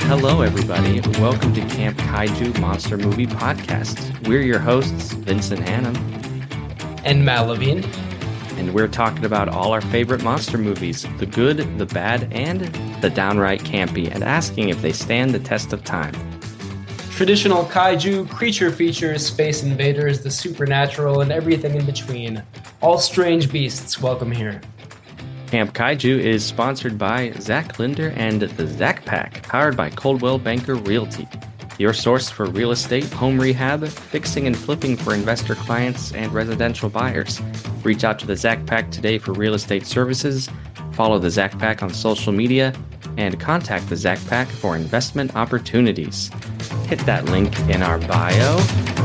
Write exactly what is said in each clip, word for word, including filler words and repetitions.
Hello, everybody. Welcome to Camp Kaiju Monster Movie Podcast. We're your hosts, Vincent Hannum. And Matt Levine. And we're talking about all our favorite monster movies, the good, the bad, and the downright campy, and asking if they stand the test of time. Traditional kaiju, creature features, space invaders, the supernatural, and everything in between. All strange beasts, welcome here. Camp Kaiju is sponsored by Zach Linder and the Zach Pack, powered by Coldwell Banker Realty. Your source for real estate, home rehab, fixing and flipping for investor clients and residential buyers. Reach out to the Zach Pack today for real estate services. Follow the Zach Pack on social media and contact the Zach Pack for investment opportunities. Hit that link in our bio.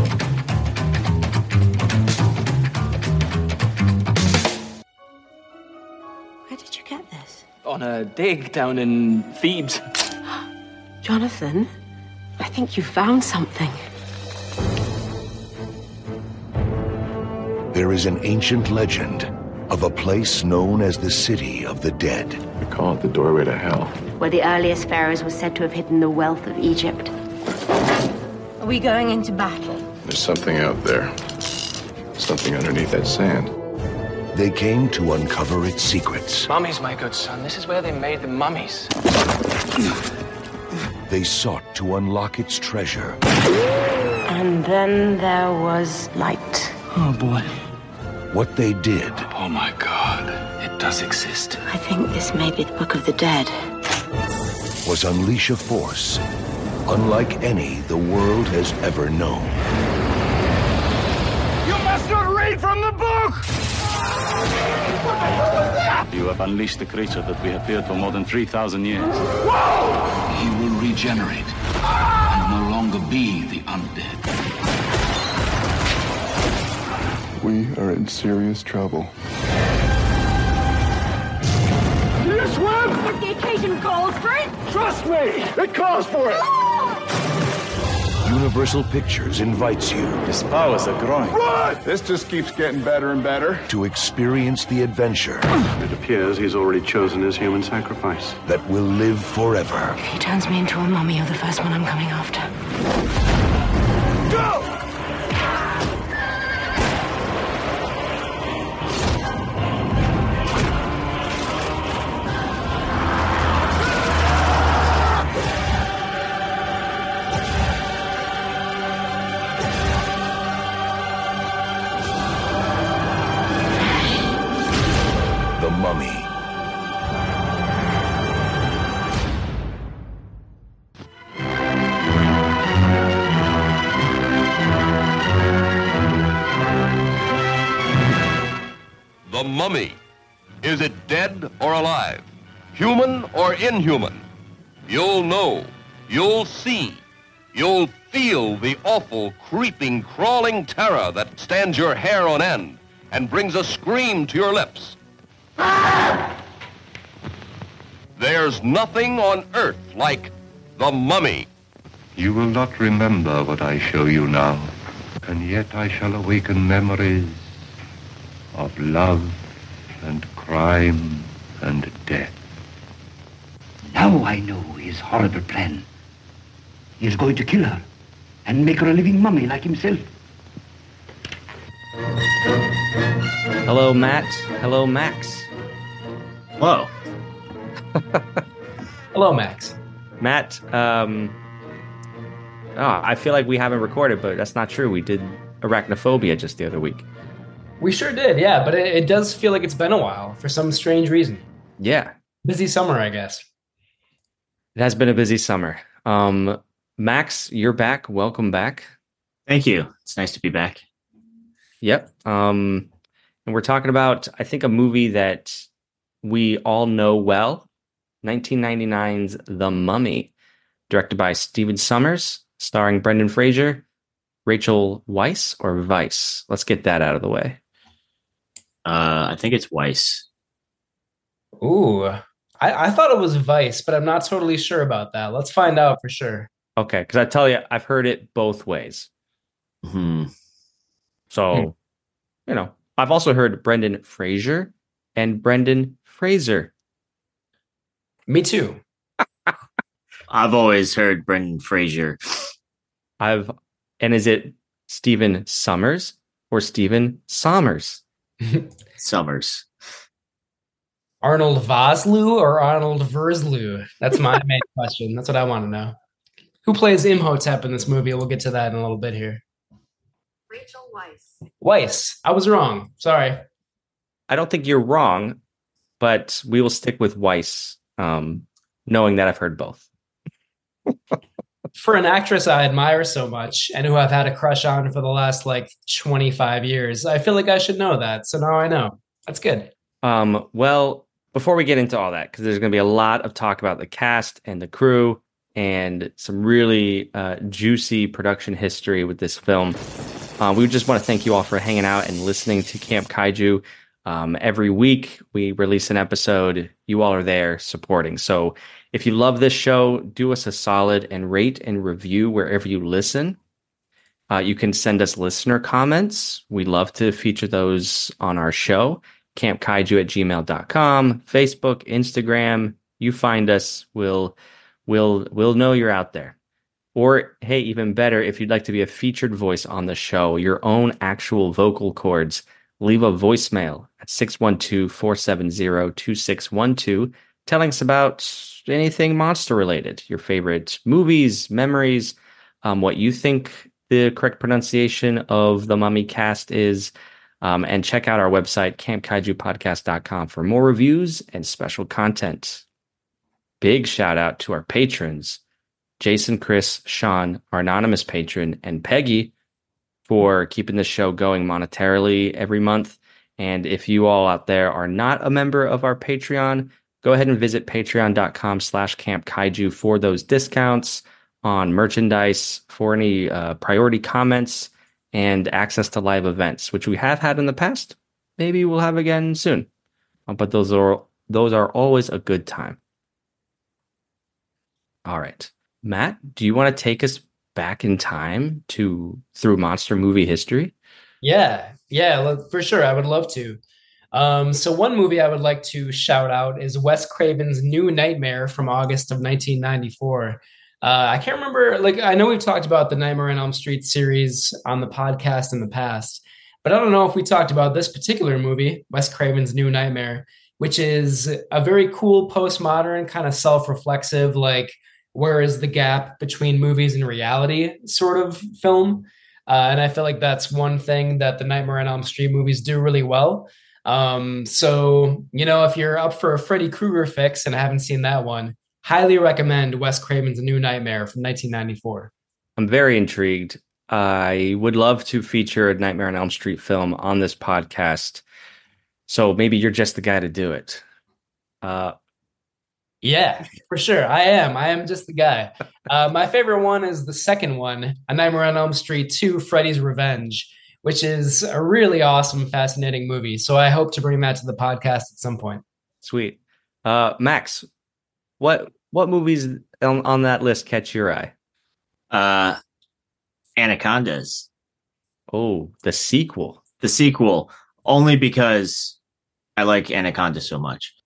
Where did you get this? On a dig down in Thebes. Jonathan, I think you found something. There is an ancient legend of a place known as the City of the Dead. We call it the doorway to hell. Where the earliest pharaohs were said to have hidden the wealth of Egypt. Are we going into battle? There's something out there. Something underneath that sand. They came to uncover its secrets. Mummies, my good son. This is where they made the mummies. They sought to unlock its treasure. And then there was light. Oh, boy. What they did Oh my God. It does exist. I think this may be the Book of the Dead. was unleash a force unlike any the world has ever known. You must not read from the book! You have unleashed the creature that we have feared for more than three thousand years. Whoa! He will regenerate and no longer be the undead. We are in serious trouble. Do you swim? If the occasion calls for it. Trust me! It calls for it! Universal Pictures invites you His powers are growing. Run! This just keeps getting better and better. to experience the adventure It appears he's already chosen his human sacrifice. that will live forever. If he turns me into a mummy, you're the first one I'm coming after. Go! The Mummy. The Mummy. Is it dead or alive? Human or inhuman? You'll know. You'll see. You'll feel the awful, creeping, crawling terror that stands your hair on end and brings a scream to your lips. There's nothing on earth like the Mummy. You will not remember what I show you now, and yet I shall awaken memories of love and crime and death. Now I know his horrible plan. He is going to kill her and make her a living mummy like himself. Hello, Matt. Hello, Max. Whoa. Hello, Max. Matt, um... Oh, I feel like we haven't recorded, but that's not true. We did Arachnophobia just the other week. We sure did, yeah, but it, it does feel like it's been a while for some strange reason. Yeah. Busy summer, I guess. It has been a busy summer. Um, Max, you're back. Welcome back. Thank you. It's nice to be back. Yep. Um, and we're talking about, I think, a movie that we all know well, nineteen ninety-nine's The Mummy, directed by Stephen Sommers, starring Brendan Fraser, Rachel Weisz, or Weisz. Let's get that out of the way. Uh, I think it's Weiss. Ooh, I, I thought it was Vice, but I'm not totally sure about that. Let's find out for sure. Okay, because I tell you, I've heard it both ways. Hmm. So, Hmm. you know, I've also heard Brendan Fraser and Brendan Fraser. Me too. I've always heard Brendan Fraser. I've and is it Stephen Summers or Stephen Sommers? Summers. Arnold Vosloo or Arnold Verslu? That's my main question. That's what I want to know. Who plays Imhotep in this movie? We'll get to that in a little bit here. Rachel Weisz. Weisz. I was wrong. Sorry. I don't think you're wrong, but we will stick with Weiss, um, knowing that I've heard both. For an actress I admire so much and who I've had a crush on for the last like twenty-five years, I feel like I should know that. So now I know. That's good. Um, well, before we get into all that, because there's going to be a lot of talk about the cast and the crew and some really uh, juicy production history with this film. Uh, we just want to thank you all for hanging out and listening to Camp Kaiju. Um, every week we release an episode. You all are there supporting. So if you love this show, do us a solid and rate and review wherever you listen. Uh, you can send us listener comments. We love to feature those on our show. campkaiju at gmail dot com, Facebook, Instagram. You find us. We'll, we'll, we'll know you're out there. Or, hey, even better, if you'd like to be a featured voice on the show, your own actual vocal cords, leave a voicemail at six one two, four seven zero, two six one two, telling us about anything monster related, your favorite movies, memories, um, what you think the correct pronunciation of the Mummy cast is. Um, and check out our website, camp kaiju podcast dot com, for more reviews and special content. Big shout out to our patrons, Jason, Chris, Sean, our anonymous patron, and Peggy for keeping the show going monetarily every month. And if you all out there are not a member of our Patreon, go ahead and visit patreon dot com slash camp kaiju for those discounts on merchandise, for any uh, priority comments, and access to live events, which we have had in the past. Maybe we'll have again soon. Uh, but those are those are always a good time. All right. Matt, do you want to take us back in time to through monster movie history? Yeah, yeah, for sure. I would love to. Um, so one movie I would like to shout out is Wes Craven's New Nightmare from August of nineteen ninety-four. Uh, I can't remember, like, I know we've talked about the Nightmare on Elm Street series on the podcast in the past, but I don't know if we talked about this particular movie, Wes Craven's New Nightmare, which is a very cool postmodern kind of self-reflexive, like, where is the gap between movies and reality sort of film. Uh, and I feel like that's one thing that the Nightmare on Elm Street movies do really well. Um, so, you know, if you're up for a Freddy Krueger fix and I haven't seen that one, highly recommend Wes Craven's New Nightmare from nineteen ninety-four. I'm very intrigued. I would love to feature a Nightmare on Elm Street film on this podcast. So maybe you're just the guy to do it. Uh, yeah, for sure. I am. I am just the guy. Uh, my favorite one is the second one, A Nightmare on Elm Street two, Freddy's Revenge, which is a really awesome, fascinating movie. So I hope to bring that to the podcast at some point. Sweet. Uh, Max, what what movies on, on that list catch your eye? Uh, Anacondas. Oh, the sequel. The sequel, only because I like Anaconda so much.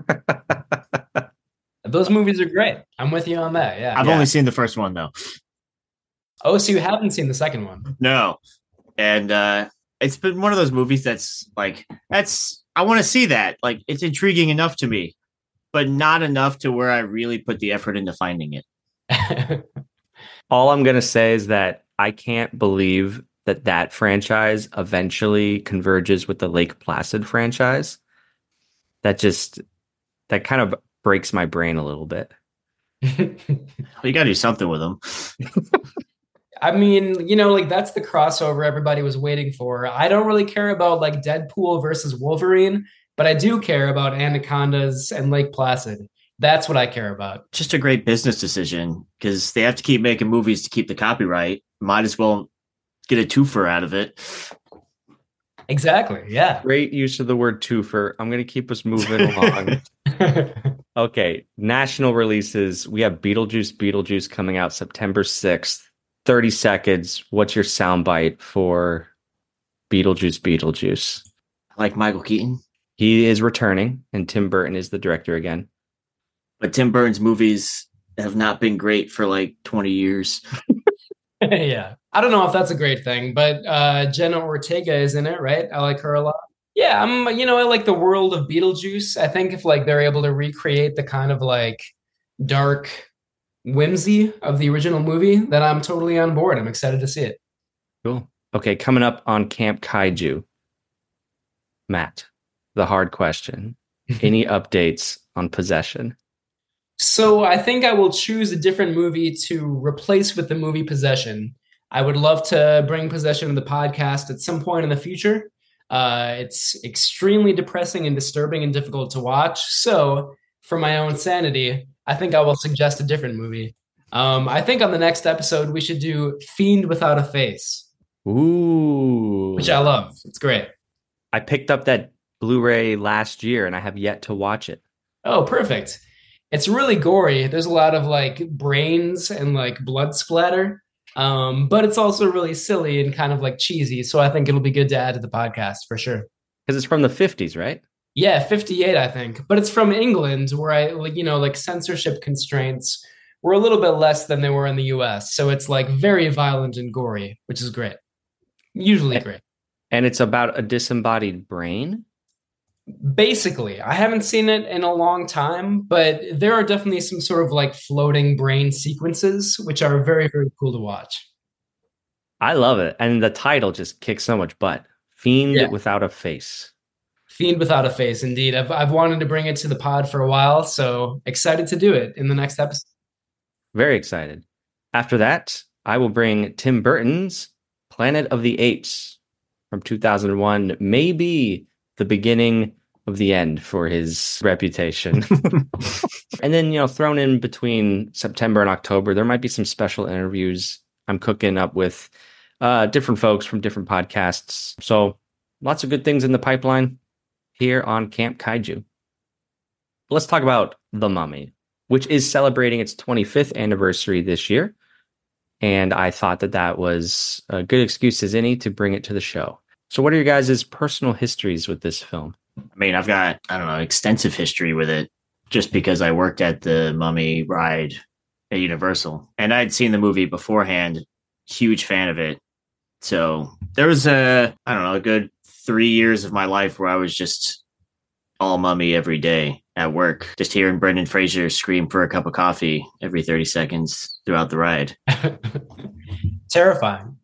Those movies are great. I'm with you on that. Yeah. I've yeah. only seen the first one, though. Oh, so you haven't seen the second one? No. And uh, it's been one of those movies that's like, that's, I want to see that. Like, it's intriguing enough to me, but not enough to where I really put the effort into finding it. All I'm going to say is that I can't believe that that franchise eventually converges with the Lake Placid franchise. That just, that kind of breaks my brain a little bit. Well, you got to do something with them. I mean, you know, like that's the crossover everybody was waiting for. I don't really care about like Deadpool versus Wolverine, but I do care about Anacondas and Lake Placid. That's what I care about. Just a great business decision because they have to keep making movies to keep the copyright. Might as well get a twofer out of it. Exactly. Yeah. Great use of the word twofer. I'm going to keep us moving along. Okay. National releases. We have Beetlejuice, Beetlejuice coming out September sixth. thirty seconds. What's your soundbite for Beetlejuice, Beetlejuice? Like Michael Keaton? He is returning, and Tim Burton is the director again. But Tim Burton's movies have not been great for like twenty years. Yeah. I don't know if that's a great thing, but uh, Jenna Ortega is in it, right? I like her a lot. Yeah, I'm, you know, I like the world of Beetlejuice. I think if like they're able to recreate the kind of like dark whimsy of the original movie, then I'm totally on board. I'm excited to see it. Cool. Okay, coming up on Camp Kaiju, Matt, the hard question. Any updates on Possession? So I think I will choose a different movie to replace with the movie Possession. I would love to bring Possession to the podcast at some point in the future. Uh, it's extremely depressing and disturbing and difficult to watch. So for my own sanity, I think I will suggest a different movie. Um, I think on the next episode, we should do Fiend Without a Face. Ooh. Which I love. It's great. I picked up that Blu-ray last year and I have yet to watch it. Oh, perfect. It's really gory. There's a lot of like brains and like blood splatter. Um, but it's also really silly and kind of like cheesy. So I think it'll be good to add to the podcast for sure. Because it's from the fifties, right? Yeah, fifty-eight, I think. But it's from England where I like, you know, like censorship constraints were a little bit less than they were in the U S. So it's like very violent and gory, which is great. Usually great. And it's about a disembodied brain? Basically, I haven't seen it in a long time, but there are definitely some sort of like floating brain sequences, which are very, very cool to watch. I love it. And the title just kicks so much butt. Fiend yeah. Without a Face. Fiend Without a Face, indeed. I've, I've wanted to bring it to the pod for a while, so excited to do it in the next episode. Very excited. After that, I will bring Tim Burton's Planet of the Apes from two thousand one, maybe the beginning of the end for his reputation. And then, you know, thrown in between September and October, there might be some special interviews I'm cooking up with uh, different folks from different podcasts. So lots of good things in the pipeline here on Camp Kaiju. Let's talk about The Mummy, which is celebrating its twenty-fifth anniversary this year. And I thought that that was a good excuse as any to bring it to the show. So what are your guys' personal histories with this film? I mean, I've got, I don't know, extensive history with it just because I worked at the Mummy ride at Universal. And I'd seen the movie beforehand, huge fan of it. So there was a, I don't know, a good three years of my life where I was just all Mummy every day at work, just hearing Brendan Fraser scream for a cup of coffee every thirty seconds throughout the ride. Terrifying.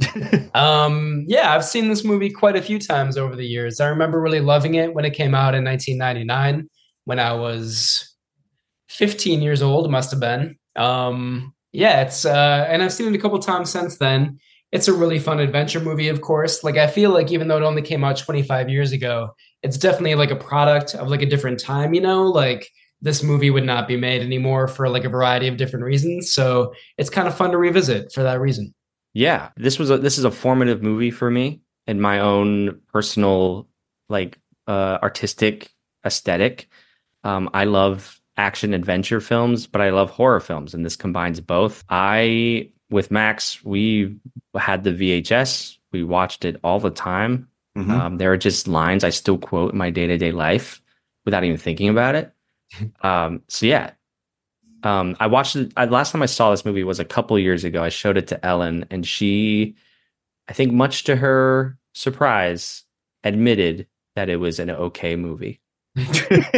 um, yeah, I've seen this movie quite a few times over the years. I remember really loving it when it came out in nineteen ninety-nine, when I was fifteen years old, must have been. Um, yeah, it's, uh, and I've seen it a couple times since then. It's a really fun adventure movie, of course. Like, I feel like even though it only came out twenty-five years ago, it's definitely like a product of like a different time, you know, like this movie would not be made anymore for like a variety of different reasons. So it's kind of fun to revisit for that reason. Yeah, this was a, this is a formative movie for me in my own personal, like, uh, artistic aesthetic. Um, I love action adventure films, but I love horror films, and this combines both. I, with Max, we had the V H S. We watched it all the time. Mm-hmm. Um, there are just lines I still quote in my day-to-day life without even thinking about it. um, so yeah. Um, I watched it. I, last time I saw this movie was a couple years ago. I showed it to Ellen, and she, I think much to her surprise, admitted that it was an okay movie. And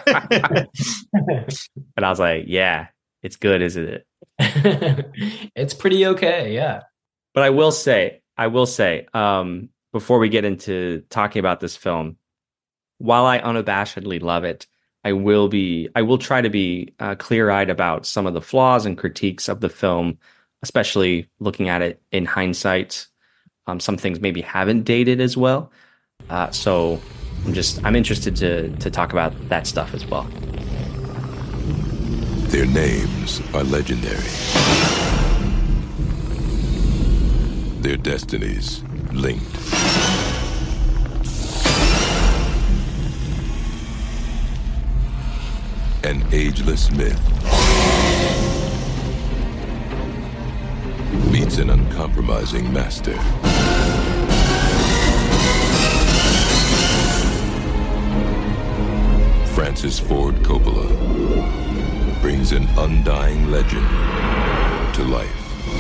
I was like, yeah, it's good, isn't it? It's pretty okay, yeah. But I will say, I will say, um, before we get into talking about this film, while I unabashedly love it, I will be, I will try to be uh, clear-eyed about some of the flaws and critiques of the film, especially looking at it in hindsight. Um, some things maybe haven't dated as well. Uh, so I'm just, I'm interested to to talk about that stuff as well. Their names are legendary. Their destinies linked. An ageless myth meets an uncompromising master. Francis Ford Coppola brings an undying legend to life.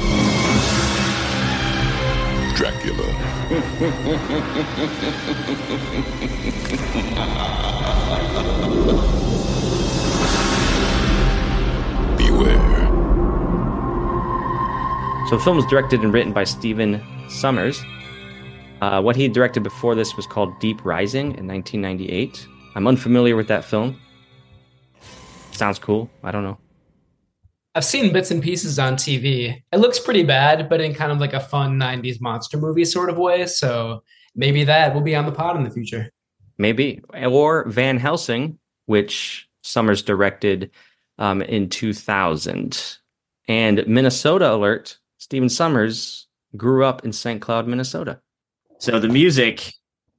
Dracula. Beware. So the film was directed and written by Stephen Sommers. Uh, what he directed before this was called Deep Rising in nineteen ninety-eight. I'm unfamiliar with that film. Sounds cool. I don't know. I've seen bits and pieces on T V. It looks pretty bad, but in kind of like a fun nineties monster movie sort of way. So maybe that will be on the pod in the future. Maybe. Or Van Helsing, which Sommers directed um, in two thousand. And Minnesota alert, Stephen Sommers grew up in Saint Cloud, Minnesota. So the music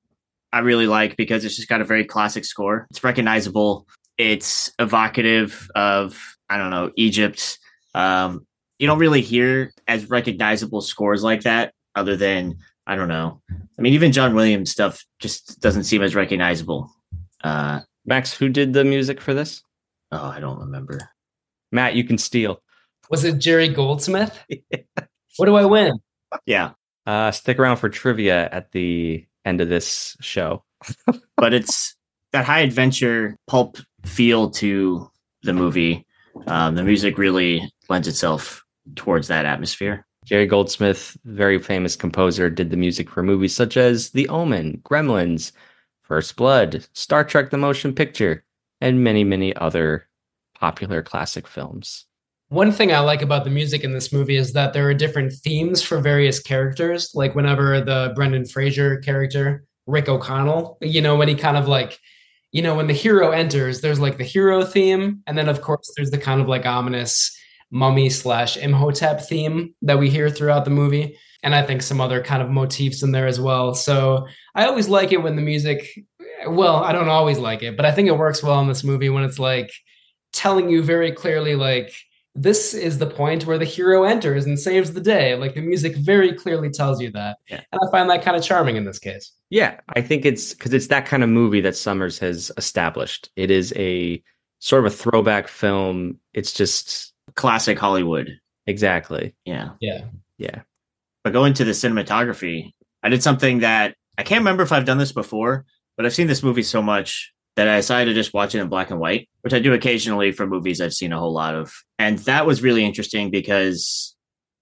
I really like because it's just got a very classic score. It's recognizable. It's evocative of, I don't know, Egypt. Um, you don't really hear as recognizable scores like that other than, I don't know. I mean, even John Williams stuff just doesn't seem as recognizable. Uh, Max, who did the music for this? Oh, I don't remember. Matt, you can steal. Was it Jerry Goldsmith? Yeah. What do I win? Yeah. Uh, stick around for trivia at the end of this show. But it's that high adventure pulp feel to the movie. Um, the music really lends itself towards that atmosphere. Jerry Goldsmith, very famous composer, did the music for movies such as The Omen, Gremlins, First Blood, Star Trek The Motion Picture, and many, many other popular classic films. One thing I like about the music in this movie is that there are different themes for various characters. Like whenever the Brendan Fraser character, Rick O'Connell, you know, when he kind of like, you know, when the hero enters, there's like the hero theme. And then, of course, there's the kind of like ominous mummy slash Imhotep theme that we hear throughout the movie. And I think some other kind of motifs in there as well. So I always like it when the music, well, I don't always like it, but I think it works well in this movie when it's like telling you very clearly, like, this is the point where the hero enters and saves the day. Like the music very clearly tells you that. Yeah. And I find that kind of charming in this case. Yeah, I think it's because it's that kind of movie that Sommers has established. It is a sort of a throwback film. It's just classic Hollywood. Exactly. Yeah. Yeah. Yeah. But going to the cinematography, I did something that I can't remember if I've done this before, but I've seen this movie so much that I decided to just watch it in black and white, which I do occasionally for movies I've seen a whole lot of. And that was really interesting because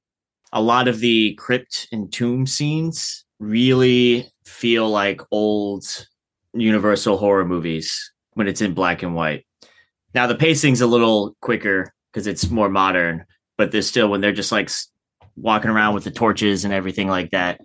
a lot of the crypt and tomb scenes really feel like old Universal horror movies when it's in black and white. Now, the pacing's a little quicker because it's more modern, but there's still, when they're just like walking around with the torches and everything like that,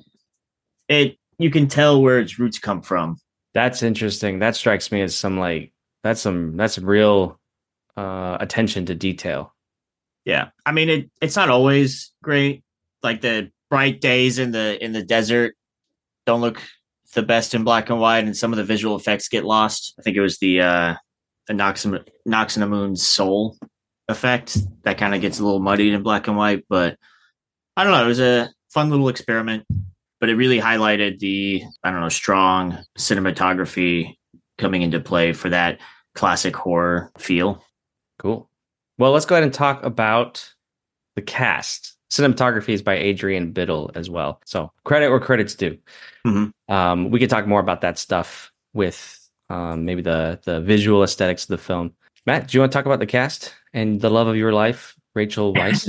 it you can tell where its roots come from. That's interesting. That strikes me as some like that's some that's some real uh, attention to detail. Yeah, I mean it. It's not always great. Like the bright days in the in the desert don't look the best in black and white, and some of the visual effects get lost. I think it was the uh, the Nox Noxinamun's soul effect that kind of gets a little muddied in black and white. But I don't know. It was a fun little experiment. But it really highlighted the, I don't know, strong cinematography coming into play for that classic horror feel. Cool. Well, let's go ahead and talk about the cast. Cinematography is by Adrian Biddle as well. So credit where credit's due. Mm-hmm. Um, we could talk more about that stuff with um, maybe the, the visual aesthetics of the film. Matt, do you want to talk about the cast and the love of your life, Rachel Weisz?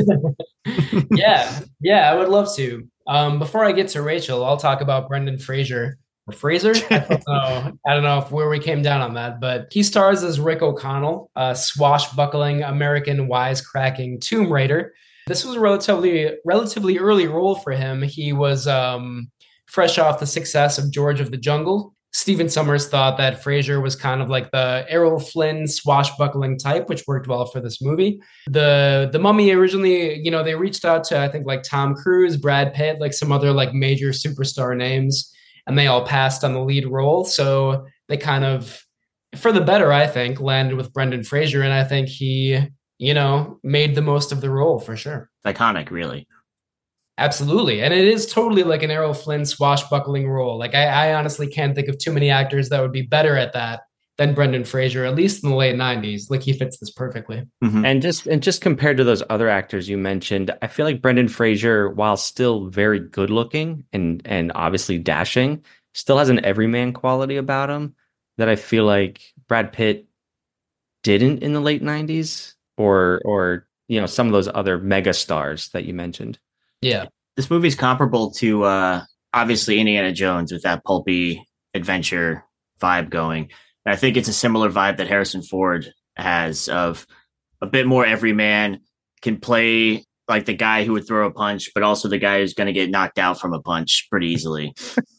yeah, yeah, I would love to. Um, before I get to Rachel, I'll talk about Brendan Fraser. Or Fraser? I don't know. I don't know if where we came down on that, but he stars as Rick O'Connell, a swashbuckling American wisecracking tomb raider. This was a relatively relatively early role for him. He was um, fresh off the success of George of the Jungle. Stephen Sommers thought that Fraser was kind of like the Errol Flynn swashbuckling type, which worked well for this movie. The The Mummy originally, you know, they reached out to, I think, like Tom Cruise, Brad Pitt, like some other like major superstar names, and they all passed on the lead role. So they kind of, for the better, I think, landed with Brendan Fraser, and I think he, you know, made the most of the role for sure. Iconic, really. Absolutely. And it is totally like an Errol Flynn swashbuckling role. Like I, I honestly can't think of too many actors that would be better at that than Brendan Fraser, at least in the late nineties. Like he fits this perfectly. Mm-hmm. And just and just compared to those other actors you mentioned, I feel like Brendan Fraser, while still very good looking and and obviously dashing, still has an everyman quality about him that I feel like Brad Pitt didn't in the late nineties, or or you know, some of those other mega stars that you mentioned. Yeah. This movie's comparable to uh obviously Indiana Jones with that pulpy adventure vibe going. And I think it's a similar vibe that Harrison Ford has, of a bit more everyman, can play like the guy who would throw a punch, but also the guy who's going to get knocked out from a punch pretty easily.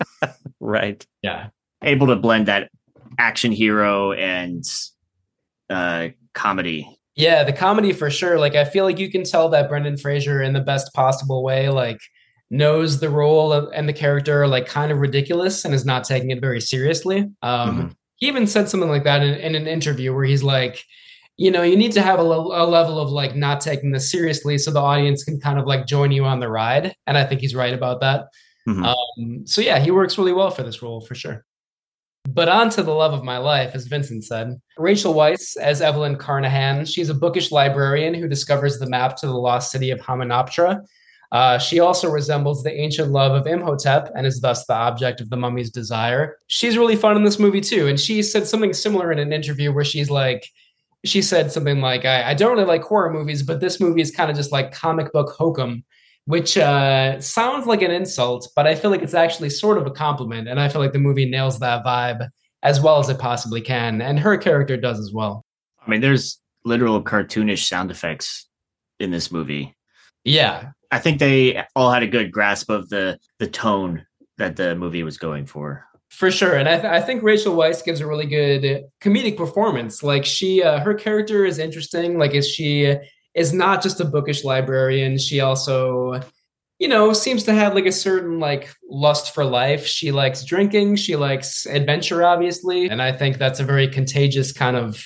Right. Yeah. Able to blend that action hero and uh, comedy. Yeah, the comedy for sure. Like, I feel like you can tell that Brendan Fraser, in the best possible way, like, knows the role of, and the character, like, kind of ridiculous and is not taking it very seriously. Um, mm-hmm. He even said something like that in, in an interview where he's like, you know, you need to have a, a level of like not taking this seriously so the audience can kind of like join you on the ride. And I think he's right about that. Mm-hmm. Um, so yeah, he works really well for this role for sure. But on to the love of my life, as Vincent said. Rachel Weisz as Evelyn Carnahan. She's a bookish librarian who discovers the map to the lost city of Hamunaptra. Uh, she also resembles the ancient love of Imhotep and is thus the object of the mummy's desire. She's really fun in this movie too. And she said something similar in an interview where she's like, she said something like, I, I don't really like horror movies, but this movie is kind of just like comic book hokum, which uh, sounds like an insult, but I feel like it's actually sort of a compliment. And I feel like the movie nails that vibe as well as it possibly can. And her character does as well. I mean, there's literal cartoonish sound effects in this movie. Yeah. I think they all had a good grasp of the the tone that the movie was going for. For sure. And I, th- I think Rachel Weisz gives a really good comedic performance. Like she, uh, her character is interesting. Like is she is not just a bookish librarian. She also, you know, seems to have like a certain like lust for life. She likes drinking. She likes adventure, obviously. And I think that's a very contagious kind of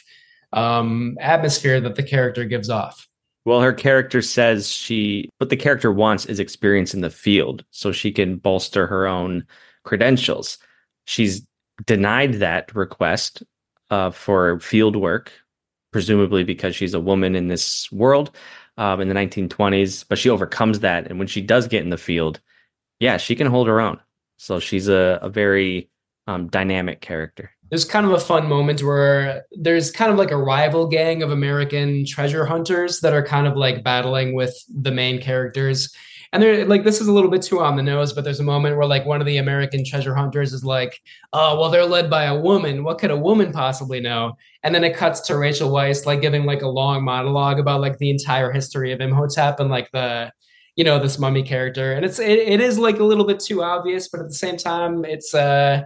um, atmosphere that the character gives off. Well, her character says she, what the character wants is experience in the field so she can bolster her own credentials. She's denied that request uh, for field work, presumably because she's a woman in this world um, in the nineteen twenties, but she overcomes that. And when she does get in the field, yeah, she can hold her own. So she's a, a very um, dynamic character. There's kind of a fun moment where there's kind of like a rival gang of American treasure hunters that are kind of like battling with the main characters. And they're like, this is a little bit too on the nose, but there's a moment where like one of the American treasure hunters is like, oh, well, they're led by a woman. What could a woman possibly know? And then it cuts to Rachel Weisz, like giving like a long monologue about like the entire history of Imhotep and like the, you know, this mummy character. And it's, it, it is like a little bit too obvious, but at the same time, it's, uh,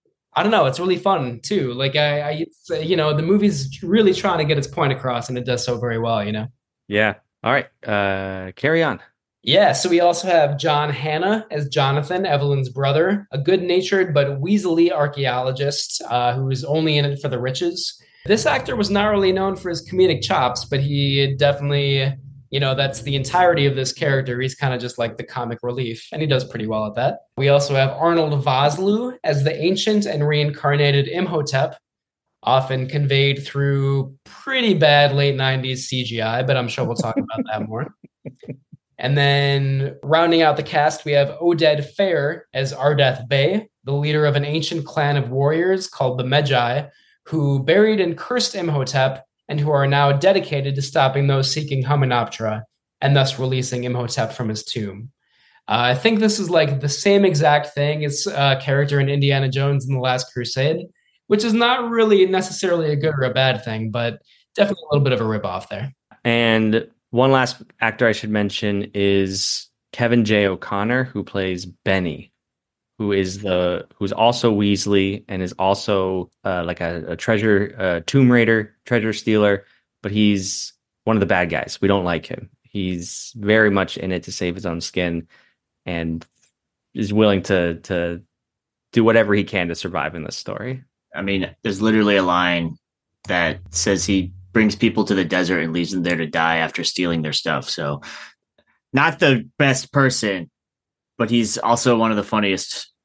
I don't know. It's really fun too. Like I, I it's, uh, you know, the movie's really trying to get its point across and it does so very well, you know? Yeah. All right. Uh, carry on. Yeah. So we also have John Hannah as Jonathan, Evelyn's brother, a good-natured but weaselly archaeologist uh, who is only in it for the riches. This actor was not really known for his comedic chops, but he definitely, you know, that's the entirety of this character. He's kind of just like the comic relief, and he does pretty well at that. We also have Arnold Vosloo as the ancient and reincarnated Imhotep, often conveyed through pretty bad late nineties C G I, but I'm sure we'll talk about that more. And then rounding out the cast, we have Oded Fehr as Ardath Bey, the leader of an ancient clan of warriors called the Medjai, who buried and cursed Imhotep and who are now dedicated to stopping those seeking Hamunaptra and thus releasing Imhotep from his tomb. Uh, I think this is like the same exact thing as a character in Indiana Jones and the Last Crusade, which is not really necessarily a good or a bad thing, but definitely a little bit of a ripoff there. And one last actor I should mention is Kevin J. O'Connor, who plays Benny, who is the who's also Weasley and is also uh, like a, a treasure, uh, Tomb Raider treasure stealer, but he's one of the bad guys. We don't like him. He's very much in it to save his own skin and is willing to to do whatever he can to survive in this story. I mean, there's literally a line that says he brings people to the desert and leaves them there to die after stealing their stuff. So not the best person, but he's also one of the funniest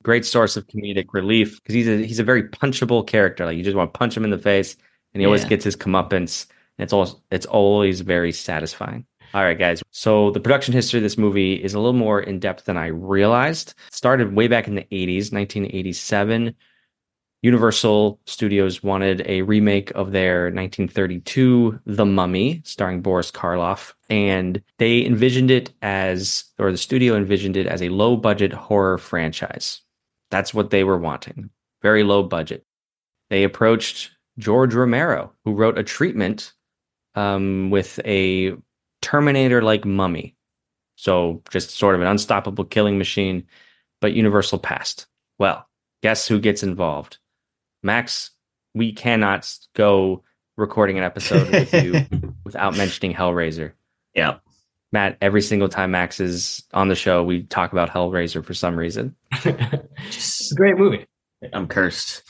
Great source of comedic relief because he's a he's a very punchable character. Like you just want to punch him in the face, and he always Yeah. gets his comeuppance. And it's all it's always very satisfying. All right, guys. So the production history of this movie is a little more in depth than I realized. It started way back in the eighties, nineteen eighty-seven. Universal Studios wanted a remake of their nineteen thirty-two The Mummy, starring Boris Karloff, and they envisioned it as, or the studio envisioned it as a low-budget horror franchise. That's what they were wanting. Very low budget. They approached George Romero, who wrote a treatment um, with a Terminator-like mummy. So just sort of an unstoppable killing machine, but Universal passed. Well, guess who gets involved? Max, we cannot go recording an episode with you without mentioning Hellraiser. Yeah. Matt, every single time Max is on the show, we talk about Hellraiser for some reason. It's a great movie. I'm cursed.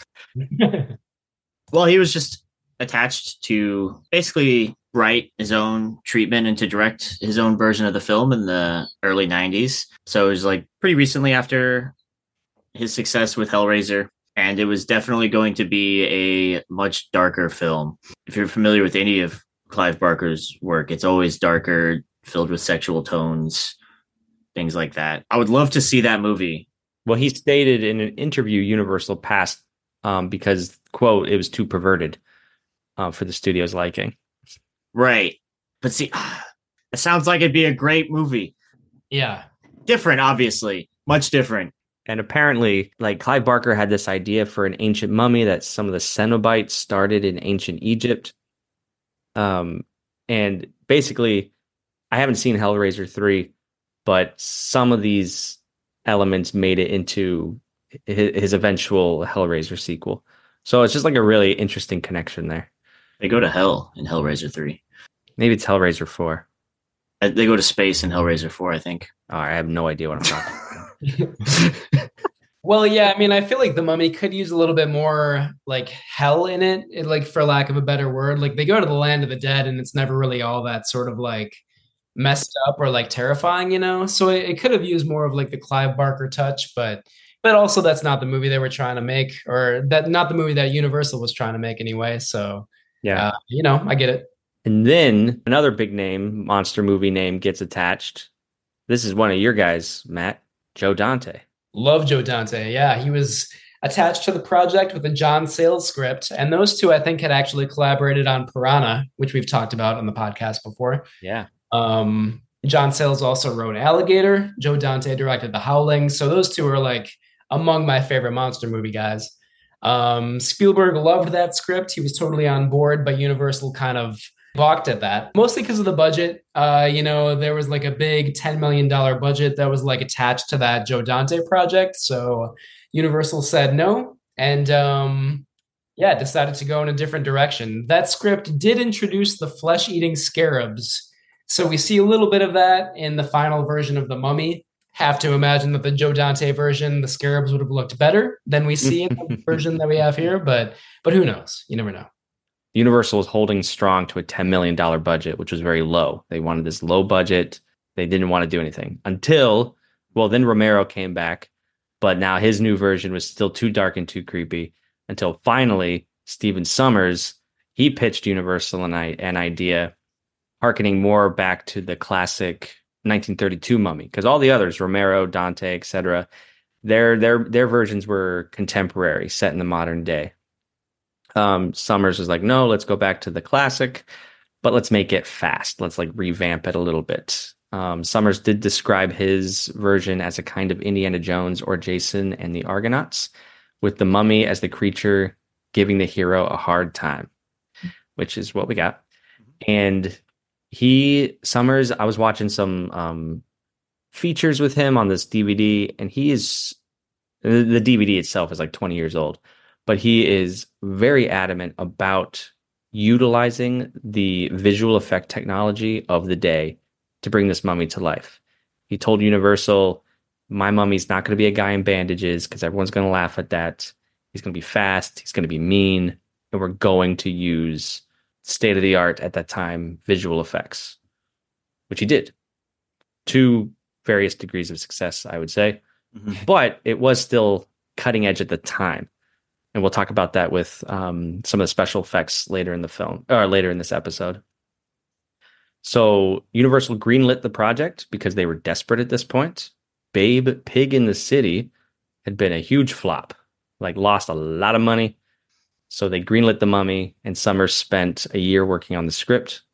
Well, he was just attached to basically write his own treatment and to direct his own version of the film in the early nineties. So it was like pretty recently after his success with Hellraiser. And it was definitely going to be a much darker film. If you're familiar with any of Clive Barker's work, it's always darker, filled with sexual tones, things like that. I would love to see that movie. Well, he stated in an interview Universal passed um, because, quote, it was too perverted uh, for the studio's liking. Right. But see, it sounds like it'd be a great movie. Yeah. Different, obviously. Much different. And apparently, like Clive Barker had this idea for an ancient mummy that some of the Cenobites started in ancient Egypt. Um, and basically, I haven't seen Hellraiser three, but some of these elements made it into his, his eventual Hellraiser sequel. So it's just like a really interesting connection there. They go to hell in Hellraiser three. Maybe it's Hellraiser four. Uh, They go to space in Hellraiser four, I think. Oh, I have no idea what I'm talking about. Well, yeah, I mean, I feel like The Mummy could use a little bit more like hell in it, it, like for lack of a better word. Like they go to the land of the dead and it's never really all that sort of like messed up or like terrifying, you know? So it, it could have used more of like the Clive Barker touch, but but also that's not the movie they were trying to make, or that not the movie that Universal was trying to make anyway. So yeah, uh, you know, I get it. And then another big name, monster movie name gets attached. This is one of your guys, Matt, Joe Dante. Love Joe Dante. Yeah, he was attached to the project with a John Sayles script. And those two, I think, had actually collaborated on Piranha, which we've talked about on the podcast before. Yeah. Um, John Sayles also wrote Alligator. Joe Dante directed The Howling. So those two are like among my favorite monster movie guys. Um, Spielberg loved that script. He was totally on board, but Universal kind of balked at that, mostly because of the budget. Uh, you know, there was like a big ten million dollars budget that was like attached to that Joe Dante project. So Universal said no. And um, yeah, decided to go in a different direction. That script did introduce the flesh-eating scarabs. So we see a little bit of that in the final version of The Mummy. Have to imagine that the Joe Dante version, the scarabs would have looked better than we see in the version that we have here. But but who knows? You never know. Universal was holding strong to a ten million dollars budget, which was very low. They wanted this low budget. They didn't want to do anything until, well, then Romero came back, but now his new version was still too dark and too creepy until finally Stephen Sommers, he pitched Universal an, an idea hearkening more back to the classic nineteen thirty-two Mummy, because all the others, Romero, Dante, et cetera, their, their, their versions were contemporary, set in the modern day. Um, Sommers was like, no, let's go back to the classic, but let's make it fast. Let's like revamp it a little bit. Um, Sommers did describe his version as a kind of Indiana Jones or Jason and the Argonauts, with the mummy as the creature giving the hero a hard time, which is what we got. And he, Sommers, I was watching some um, features with him on this D V D, and he is, the, the D V D itself is like twenty years old. But he is very adamant about utilizing the visual effect technology of the day to bring this mummy to life. He told Universal, my mummy's not going to be a guy in bandages because everyone's going to laugh at that. He's going to be fast. He's going to be mean. And we're going to use state of the art at that time visual effects, which he did to various degrees of success, I would say. mm-hmm. but it was still cutting edge at the time. And we'll talk about that with um, some of the special effects later in the film, or later in this episode. So Universal greenlit the project because they were desperate at this point. Babe, Pig in the City had been a huge flop, like lost a lot of money. So they greenlit The Mummy, and Summers spent a year working on the script.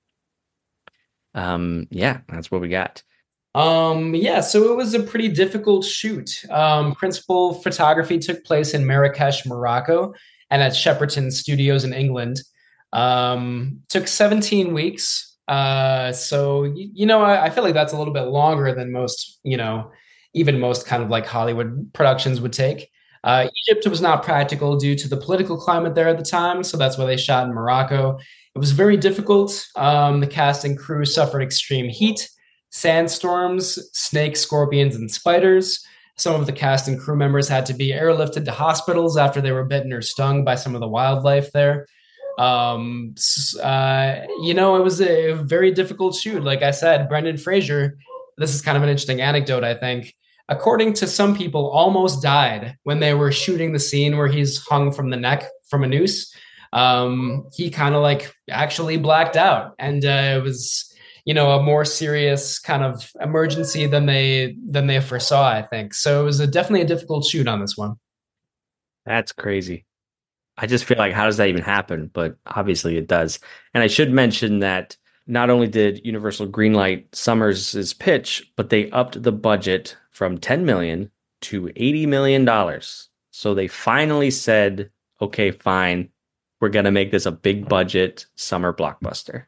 Um, yeah, that's what we got. Um, yeah, so it was a pretty difficult shoot. Um, principal photography took place in Marrakesh, Morocco, and at Shepperton Studios in England. Um, took seventeen weeks. Uh, so, you, you know, I, I feel like that's a little bit longer than most, you know, even most kind of like Hollywood productions would take. Uh, Egypt was not practical due to the political climate there at the time, so that's why they shot in Morocco. It was very difficult. Um, the cast and crew suffered extreme heat, sandstorms, snakes, scorpions, and spiders. Some of the cast and crew members had to be airlifted to hospitals after they were bitten or stung by some of the wildlife there. Um, uh, you know, it was a very difficult shoot. Like I said, Brendan Fraser, this is kind of an interesting anecdote, I think. According to some people, almost died when they were shooting the scene where he's hung from the neck from a noose. Um, he kind of like actually blacked out, and uh, it was, you know, a more serious kind of emergency than they than they foresaw, I think. So it was a, definitely a difficult shoot on this one. That's crazy. I just feel like, how does that even happen? But obviously it does. And I should mention that not only did Universal greenlight Summers' pitch, but they upped the budget from ten million dollars to eighty million dollars. So they finally said, okay, fine, we're going to make this a big budget summer blockbuster.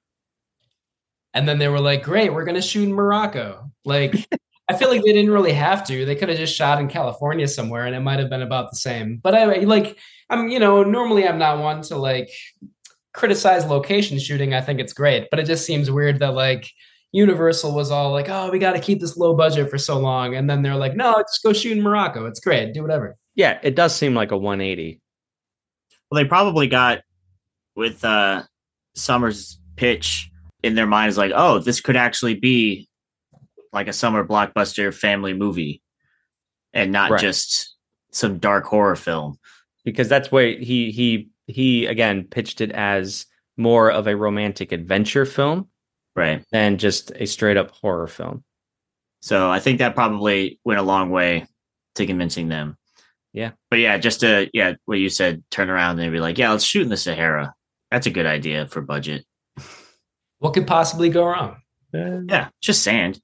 And then they were like, great, we're going to shoot in Morocco. Like, I feel like they didn't really have to. They could have just shot in California somewhere and it might have been about the same. But I like, I'm, you know, normally I'm not one to like criticize location shooting. I think it's great, but it just seems weird that like Universal was all like, oh, we got to keep this low budget for so long. And then they're like, no, just go shoot in Morocco. It's great. Do whatever. Yeah, it does seem like a one eighty. Well, they probably got with uh, Summers' pitch in their minds like, oh, this could actually be like a summer blockbuster family movie and not right. just some dark horror film. Because that's where he, he, he again, pitched it as more of a romantic adventure film. Right. Than just a straight up horror film. So I think that probably went a long way to convincing them. Yeah. But yeah, just to, yeah, what you said, turn around and be like, yeah, let's shoot in the Sahara. That's a good idea for budget. What could possibly go wrong? Uh, yeah, just sand.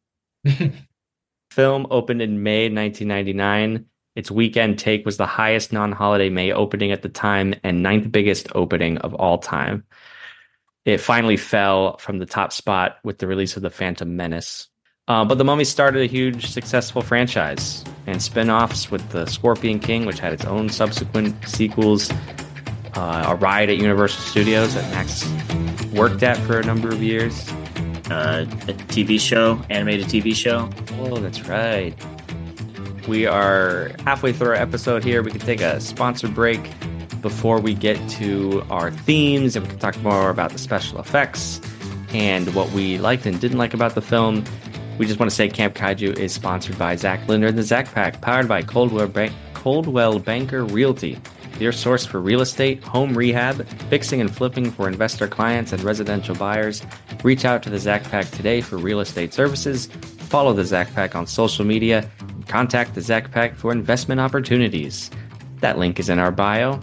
Film opened in May nineteen ninety-nine. Its weekend take was the highest non-holiday May opening at the time and ninth biggest opening of all time. It finally fell from the top spot with the release of The Phantom Menace. Uh, but The Mummy started a huge, successful franchise and spin-offs with The Scorpion King, which had its own subsequent sequels, uh, a ride at Universal Studios that Max worked at for a number of years. Uh, a T V show, animated T V show. Oh, that's right. We are halfway through our episode here. We can take a sponsor break before we get to our themes, and we can talk more about the special effects and what we liked and didn't like about the film. We just want to say Camp Kaiju is sponsored by Zach Linder and the Zach Pack, powered by Coldwell, Bank- Coldwell Banker Realty, your source for real estate, home rehab, fixing and flipping for investor clients and residential buyers. Reach out to the Zach Pack today for real estate services. Follow the Zach Pack on social media and contact the Zach Pack for investment opportunities. That link is in our bio.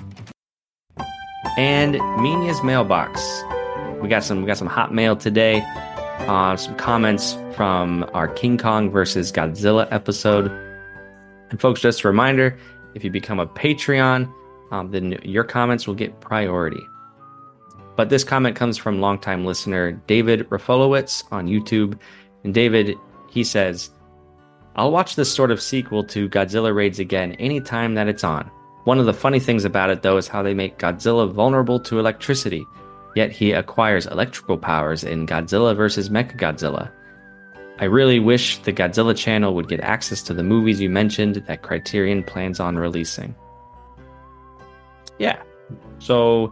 And Minia's mailbox. We got some we got some hot mail today. Uh, some comments from our King Kong versus Godzilla episode. And folks, just a reminder, if you become a Patreon, um, then your comments will get priority. But this comment comes from longtime listener David Rafalowitz on YouTube. And David, he says, I'll watch this sort of sequel to Godzilla Raids again anytime that it's on. One of the funny things about it, though, is how they make Godzilla vulnerable to electricity, yet he acquires electrical powers in Godzilla versus Mechagodzilla. I really wish the Godzilla channel would get access to the movies you mentioned that Criterion plans on releasing. Yeah, so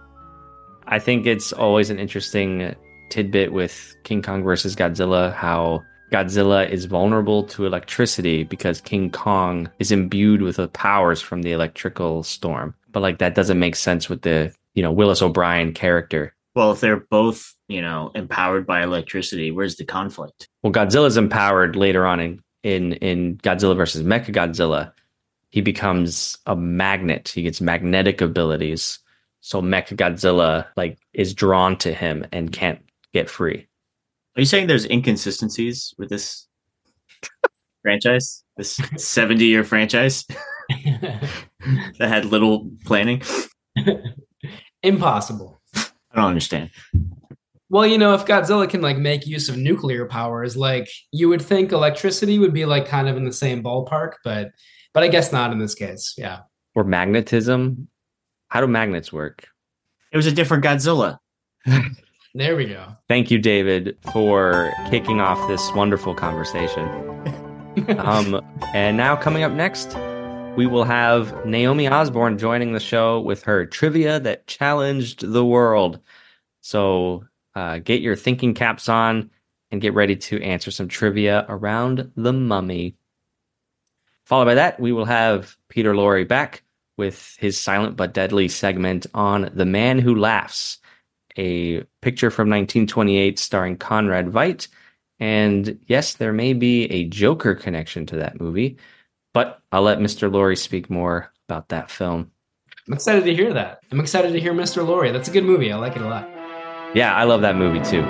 I think it's always an interesting tidbit with King Kong versus Godzilla, how Godzilla is vulnerable to electricity because King Kong is imbued with the powers from the electrical storm. But like that doesn't make sense with the, you know, Willis O'Brien character. Well, if they're both, you know, empowered by electricity, where's the conflict? Well, Godzilla's empowered later on in in, in Godzilla versus Mechagodzilla. He becomes a magnet. He gets magnetic abilities. So Mechagodzilla like is drawn to him and can't get free. Are you saying there's inconsistencies with this franchise? This seventy-year franchise that had little planning? Impossible. I don't understand. Well, you know, if Godzilla can like make use of nuclear powers, like you would think electricity would be like kind of in the same ballpark, but but I guess not in this case. Yeah. Or magnetism. How do magnets work? It was a different Godzilla. There we go. Thank you, David, for kicking off this wonderful conversation. um, and now coming up next, we will have Naomi Osborne joining the show with her trivia that challenged the world. So uh, get your thinking caps on and get ready to answer some trivia around the Mummy. Followed by that, we will have Peter Lorre back with his silent but deadly segment on The Man Who Laughs, a picture from nineteen twenty-eight starring Conrad Veidt. And yes, there may be a Joker connection to that movie, but I'll let Mister Lorre speak more about that film. I'm excited to hear that. I'm excited to hear Mister Lorre. That's a good movie. I like it a lot. Yeah, I love that movie too.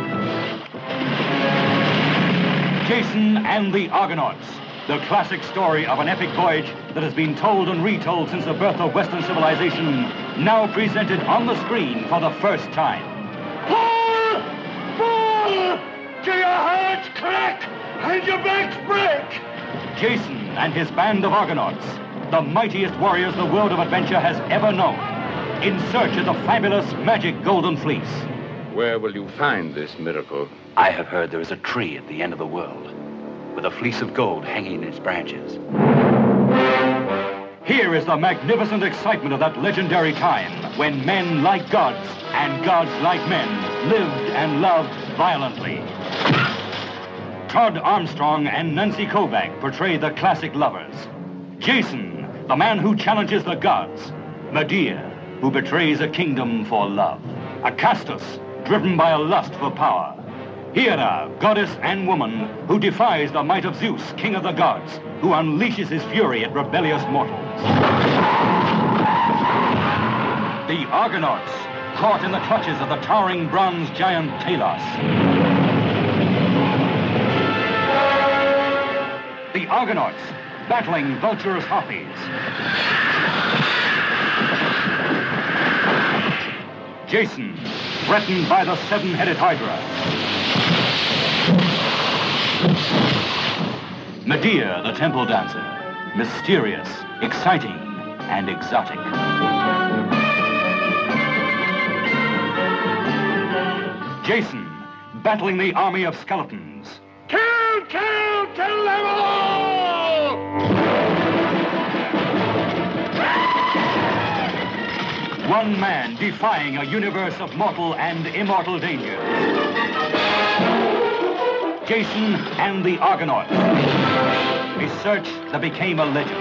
Jason and the Argonauts, the classic story of an epic voyage that has been told and retold since the birth of Western civilization, now presented on the screen for the first time. Pull! Pull! Till your hearts crack and your backs break! Jason and his band of Argonauts, the mightiest warriors the world of adventure has ever known, in search of the fabulous magic golden fleece. Where will you find this miracle? I have heard there is a tree at the end of the world, with a fleece of gold hanging in its branches. Here is the magnificent excitement of that legendary time when men like gods and gods like men lived and loved violently. Todd Armstrong and Nancy Kovac portray the classic lovers. Jason, the man who challenges the gods. Medea, who betrays a kingdom for love. Acastus, driven by a lust for power. Hera, goddess and woman, who defies the might of Zeus, king of the gods, who unleashes his fury at rebellious mortals. The Argonauts, caught in the clutches of the towering bronze giant Talos. The Argonauts, battling vulturous harpies. Jason, threatened by the seven-headed Hydra. Medea, the temple dancer, mysterious, exciting, and exotic. Jason, battling the army of skeletons. Kill, kill, kill them all! One man defying a universe of mortal and immortal dangers. Jason and the Argonauts. A search that became a legend.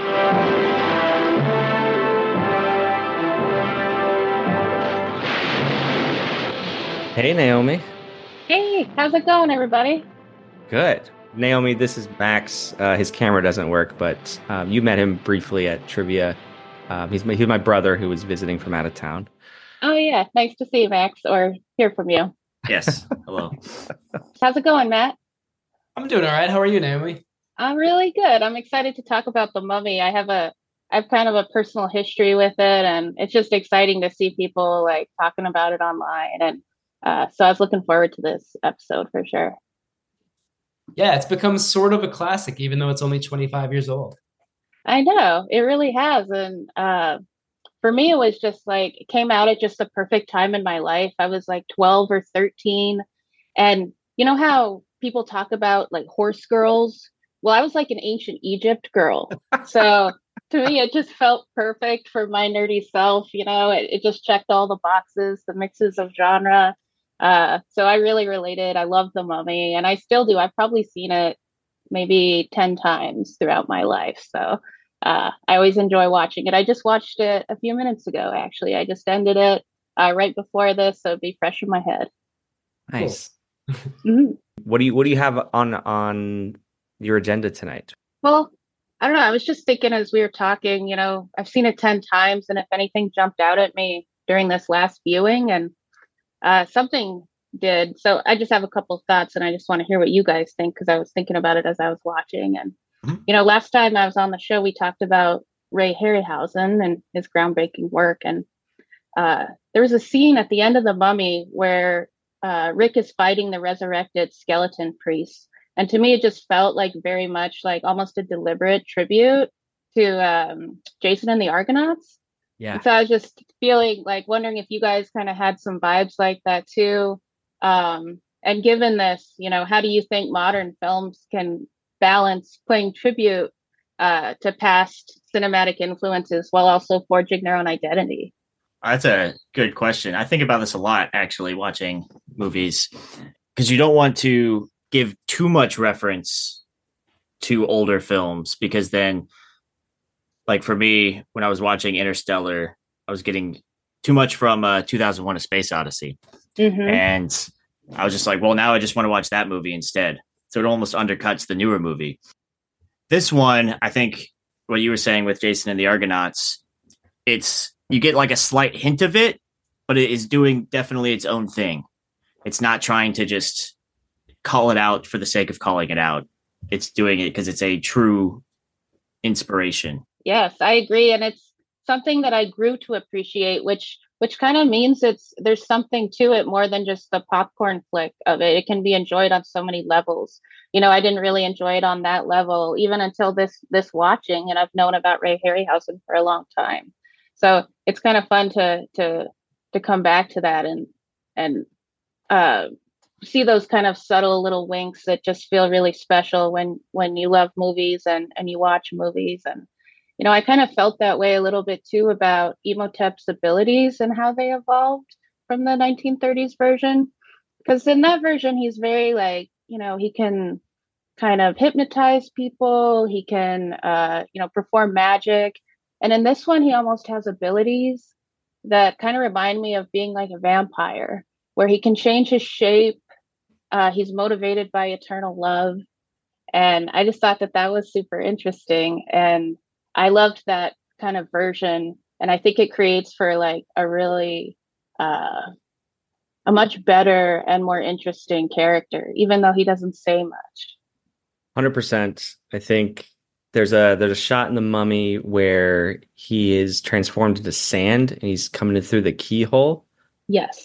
Hey, Naomi. Hey, how's it going, everybody? Good. Naomi, this is Max. Uh, his camera doesn't work, but um, you met him briefly at trivia. Um, he's, my, he's my brother who was visiting from out of town. Oh, yeah. Nice to see you, Max, or hear from you. Yes. Hello. How's it going, Matt? I'm doing all right. How are you, Naomi? I'm really good. I'm excited to talk about The Mummy. I have a, I have kind of a personal history with it, and it's just exciting to see people like talking about it online. And uh, so I was looking forward to this episode for sure. Yeah, it's become sort of a classic, even though it's only twenty-five years old. I know, it really has. And uh, for me, it was just like, it came out at just the perfect time in my life. I was like twelve or thirteen. And you know how people talk about like horse girls? Well, I was like an ancient Egypt girl. So to me, it just felt perfect for my nerdy self. You know, it, it just checked all the boxes, the mixes of genre. Uh, so I really related. I love The Mummy, and I still do. I've probably seen it maybe ten times throughout my life. So uh, I always enjoy watching it. I just watched it a few minutes ago, actually. I just ended it uh, right before this, so it'd be fresh in my head. Nice. Cool. Mm-hmm. What do you What do you have on on your agenda tonight? Well, I don't know. I was just thinking as we were talking, you know, I've seen it ten times, and if anything jumped out at me during this last viewing, and uh, something did. So I just have a couple of thoughts, and I just want to hear what you guys think, because I was thinking about it as I was watching. And, mm-hmm. you know, last time I was on the show, we talked about Ray Harryhausen and his groundbreaking work. And uh, there was a scene at the end of The Mummy where uh, Rick is fighting the resurrected skeleton priest. And to me, it just felt like very much like almost a deliberate tribute to um, Jason and the Argonauts. Yeah. And so I was just feeling like wondering if you guys kind of had some vibes like that too. Um, and given this, you know, how do you think modern films can balance playing tribute uh, to past cinematic influences while also forging their own identity? That's a good question. I think about this a lot, actually, watching movies, because you don't want to give too much reference to older films, because then, like for me, when I was watching Interstellar, I was getting too much from uh, two thousand one: A Space Odyssey. Mm-hmm. And I was just like, well, now I just want to watch that movie instead. So it almost undercuts the newer movie. This one, I think what you were saying with Jason and the Argonauts, it's, you get like a slight hint of it, but it is doing definitely its own thing. It's not trying to just call it out for the sake of calling it out. It's doing it because it's a true inspiration. Yes, I agree. And it's something that I grew to appreciate, which which kind of means it's there's something to it more than just the popcorn flick of it. It can be enjoyed on so many levels. You know, I didn't really enjoy it on that level, even until this this watching, and I've known about Ray Harryhausen for a long time. So it's kind of fun to to to come back to that and and uh, see those kind of subtle little winks that just feel really special when when you love movies and and you watch movies. And you know, I kind of felt that way a little bit too about Imhotep's abilities and how they evolved from the nineteen thirties version. Because in that version, he's very like, you know, he can kind of hypnotize people. He can, uh, you know, perform magic. And in this one, he almost has abilities that kind of remind me of being like a vampire, where he can change his shape. Uh, he's motivated by eternal love. And I just thought that that was super interesting. And I loved that kind of version. And I think it creates for like a really, uh, a much better and more interesting character, even though he doesn't say much. one hundred percent. I think there's a there's a shot in The Mummy where he is transformed into sand and he's coming in through the keyhole. Yes.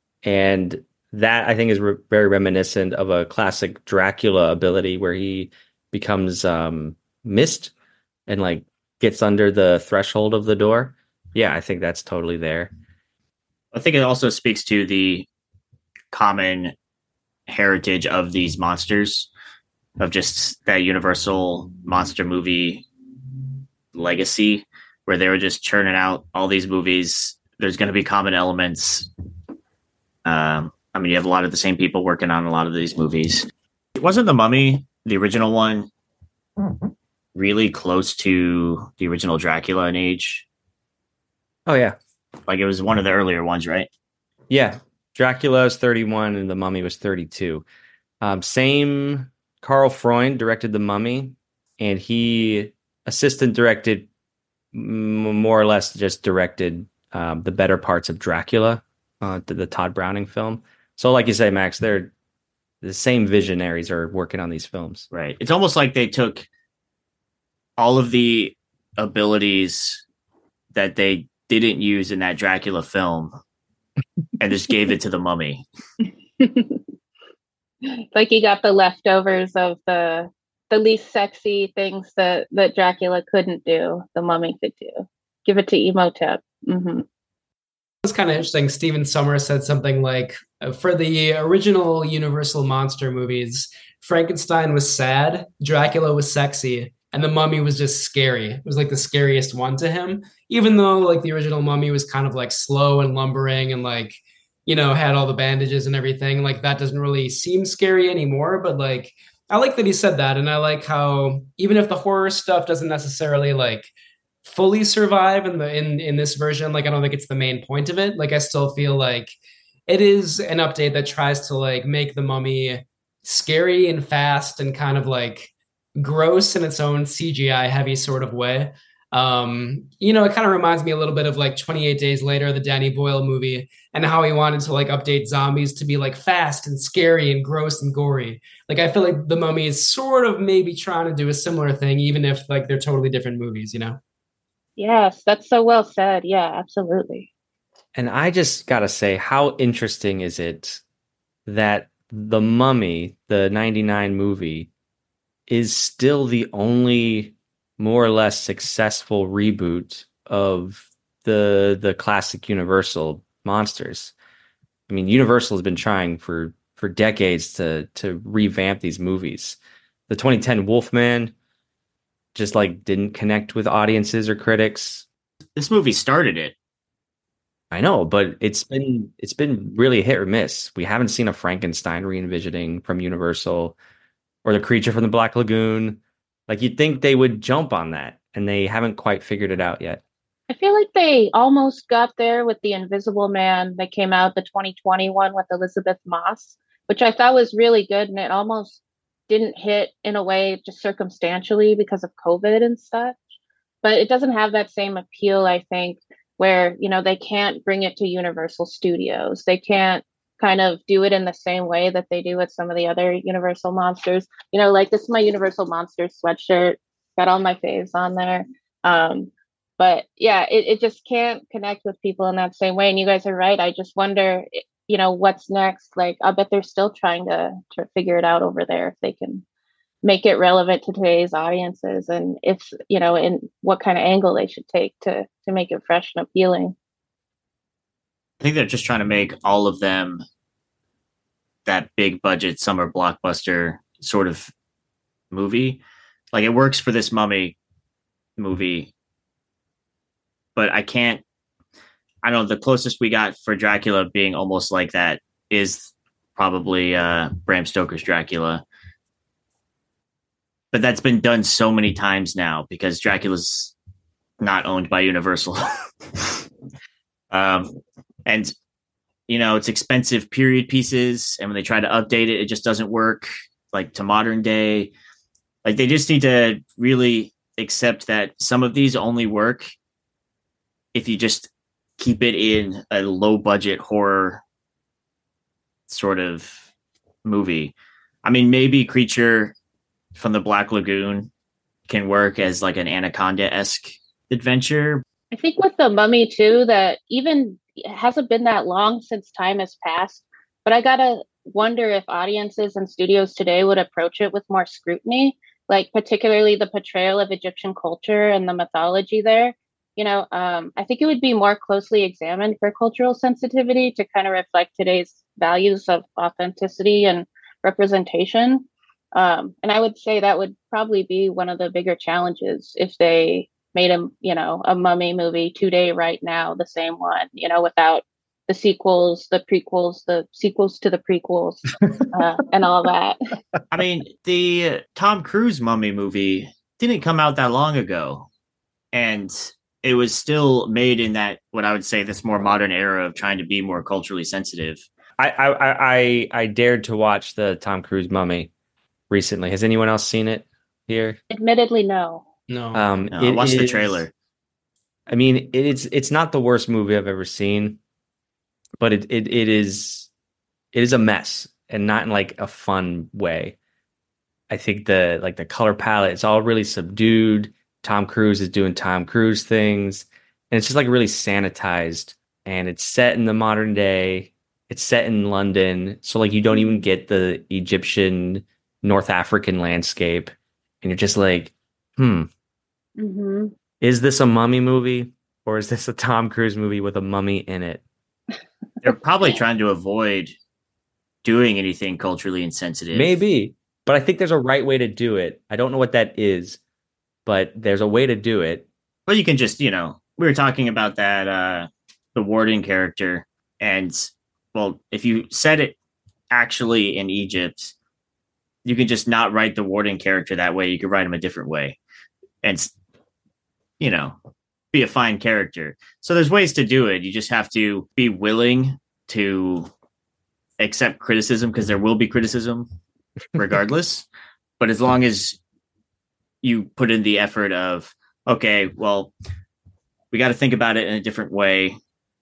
And that, I think, is re- very reminiscent of a classic Dracula ability where he becomes um, mist and like gets under the threshold of the door. Yeah, I think that's totally there. I think it also speaks to the common heritage of these monsters, of just that Universal monster movie legacy, where they were just churning out all these movies. There's going to be common elements. Um, I mean, you have a lot of the same people working on a lot of these movies. Wasn't The Mummy, the original one, really close to the original Dracula in age? Oh, yeah. Like, it was one of the earlier ones, right? Yeah. Dracula was thirty-one and The Mummy was thirty-two. Um, same Carl Freund directed The Mummy, and he assistant directed, m- more or less just directed um, the better parts of Dracula, uh, the, the Todd Browning film. So like you say, Max, they're the same visionaries are working on these films. Right. It's almost like they took all of the abilities that they didn't use in that Dracula film and just gave it to The Mummy. Like you got the leftovers of the the least sexy things that, that Dracula couldn't do, The Mummy could do. Give it to Imhotep. Mm-hmm. It's kind of interesting. Stephen Sommers said something like, uh, for the original Universal monster movies, Frankenstein was sad, Dracula was sexy, and The Mummy was just scary. It was like the scariest one to him, even though like the original Mummy was kind of like slow and lumbering and like, you know, had all the bandages and everything. Like that doesn't really seem scary anymore, but like I like that he said that, and I like how even if the horror stuff doesn't necessarily like fully survive in the in in this version, like I don't think it's the main point of it. Like I still feel like it is an update that tries to like make the Mummy scary and fast and kind of like gross in its own C G I heavy sort of way. Um, you know, it kind of reminds me a little bit of like twenty-eight Days Later, the Danny Boyle movie, and how he wanted to like update zombies to be like fast and scary and gross and gory. Like I feel like the Mummy is sort of maybe trying to do a similar thing, even if like they're totally different movies, you know? Yes, that's so well said. Yeah, absolutely. And I just gotta say, how interesting is it that The Mummy, the ninety-nine movie, is still the only more or less successful reboot of the the classic Universal monsters. I mean, Universal has been trying for for decades to to revamp these movies. The twenty ten Wolfman just like didn't connect with audiences or critics. This movie started it. I know, but it's been it's been really hit or miss. We haven't seen a Frankenstein re-envisioning from Universal or the creature from the Black Lagoon. Like you'd think they would jump on that, and they haven't quite figured it out yet. I feel like they almost got there with The Invisible Man that came out, the twenty twenty-one with Elizabeth Moss, which I thought was really good, and it almost didn't hit in a way just circumstantially because of COVID and such. But it doesn't have that same appeal, I think, where, you know, they can't bring it to Universal Studios. They can't kind of do it in the same way that they do with some of the other Universal monsters. You know, like this is my Universal Monsters sweatshirt, got all my faves on there. Um, but yeah, it, it just can't connect with people in that same way. And you guys are right. I just wonder, you know, what's next? Like, I bet they're still trying to, to figure it out over there if they can make it relevant to today's audiences, and if, you know, and what kind of angle they should take to to make it fresh and appealing. I think they're just trying to make all of them that big budget summer blockbuster sort of movie. Like it works for this Mummy movie, but I can't, I don't know, the closest we got for Dracula being almost like that is probably uh, Bram Stoker's Dracula. But that's been done so many times now because Dracula's not owned by Universal. um, and, you know, it's expensive period pieces. And when they try to update it, it just doesn't work like to modern day. Like they just need to really accept that some of these only work if you just keep it in a low budget horror sort of movie. I mean, maybe Creature from the Black Lagoon can work as like an Anaconda-esque adventure. I think with the Mummy too, that even it hasn't been that long since time has passed, but I gotta wonder if audiences and studios today would approach it with more scrutiny, like particularly the portrayal of Egyptian culture and the mythology there. You know, um, I think it would be more closely examined for cultural sensitivity to kind of reflect today's values of authenticity and representation. Um, and I would say that would probably be one of the bigger challenges if they made a, you know, a Mummy movie today, right now, the same one, you know, without the sequels, the prequels, the sequels to the prequels, uh, and all that. I mean, the Tom Cruise Mummy movie didn't come out that long ago, and it was still made in that, what I would say, this more modern era of trying to be more culturally sensitive. I I I, I dared to watch the Tom Cruise Mummy recently. Has anyone else seen it here? Admittedly, no. No. Um, no I watched is, the trailer. I mean, it's it's not the worst movie I've ever seen, but it it it is it is a mess, and not in like a fun way. I think the like the color palette, it's all really subdued. Tom Cruise is doing Tom Cruise things, and it's just like really sanitized, and it's set in the modern day. It's set in London, so like you don't even get the Egyptian North African landscape, and you're just like, hmm, mm-hmm. Is this a Mummy movie, or is this a Tom Cruise movie with a mummy in it? They're probably trying to avoid doing anything culturally insensitive. Maybe, but I think there's a right way to do it. I don't know what that is, but there's a way to do it. Well, you can just, you know, we were talking about that, uh, the warden character, and well, if you set it actually in Egypt, you can just not write the Warden character that way. You could write him a different way and, you know, be a fine character. So there's ways to do it. You just have to be willing to accept criticism, because there will be criticism regardless. But as long as you put in the effort of, okay, well, we got to think about it in a different way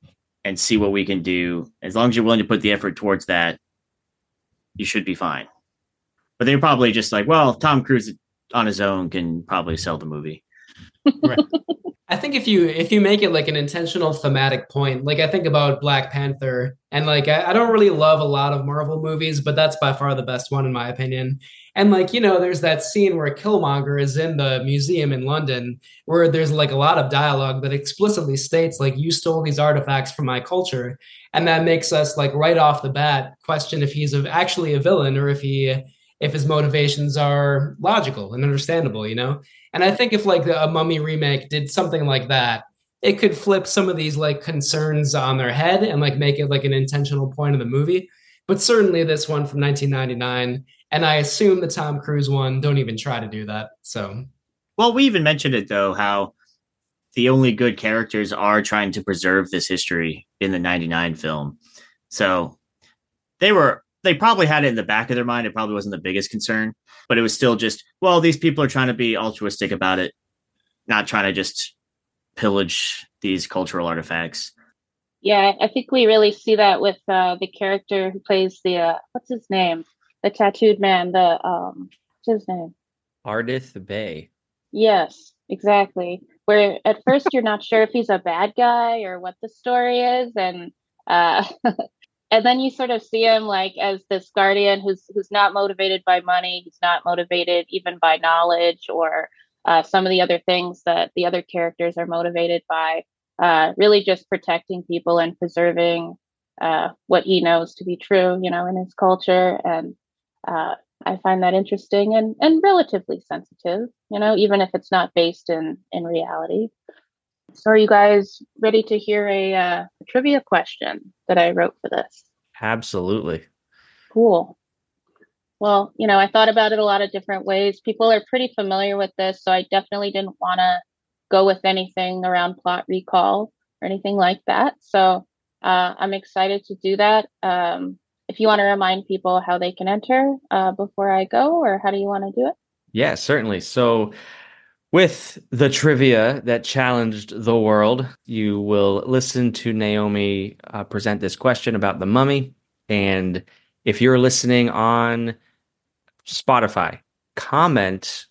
and see what we can do. As long as you're willing to put the effort towards that, you should be fine. But they're probably just like, well, Tom Cruise on his own can probably sell the movie. Right. I think if you if you make it like an intentional thematic point, like I think about Black Panther, and like I, I don't really love a lot of Marvel movies, but that's by far the best one in my opinion. And like, you know, there's that scene where Killmonger is in the museum in London where there's like a lot of dialogue that explicitly states like, you stole these artifacts from my culture. And that makes us like right off the bat question if he's actually a villain or if he if his motivations are logical and understandable, you know? And I think if like a Mummy remake did something like that, it could flip some of these like concerns on their head and like make it like an intentional point of the movie. But certainly this one from nineteen ninety-nine, and I assume the Tom Cruise one, don't even try to do that. So, well, we even mentioned it though, how the only good characters are trying to preserve this history in the ninety-nine film. So they were, they probably had it in the back of their mind. It probably wasn't the biggest concern, but it was still just, well, these people are trying to be altruistic about it, not trying to just pillage these cultural artifacts. Yeah, I think we really see that with uh, the character who plays the, uh, what's his name? The tattooed man, the, um, what's his name? Ardith Bay. Yes, exactly. Where at first you're not sure if he's a bad guy or what the story is. And, uh, and then you sort of see him like as this guardian who's, who's not motivated by money. He's not motivated even by knowledge or uh, some of the other things that the other characters are motivated by. Uh, really just protecting people and preserving uh, what he knows to be true, you know, in his culture. And uh, I find that interesting and, and relatively sensitive, you know, even if it's not based in, in reality. So are you guys ready to hear a, uh, a trivia question that I wrote for this? Absolutely. Cool. Well, you know, I thought about it a lot of different ways. People are pretty familiar with this, so I definitely didn't want to go with anything around plot recall or anything like that. So uh, I'm excited to do that. Um, if you want to remind people how they can enter uh, before I go, or how do you want to do it? Yeah, certainly. So with the trivia that challenged the world, you will listen to Naomi uh, present this question about the mummy. And if you're listening on Spotify, comment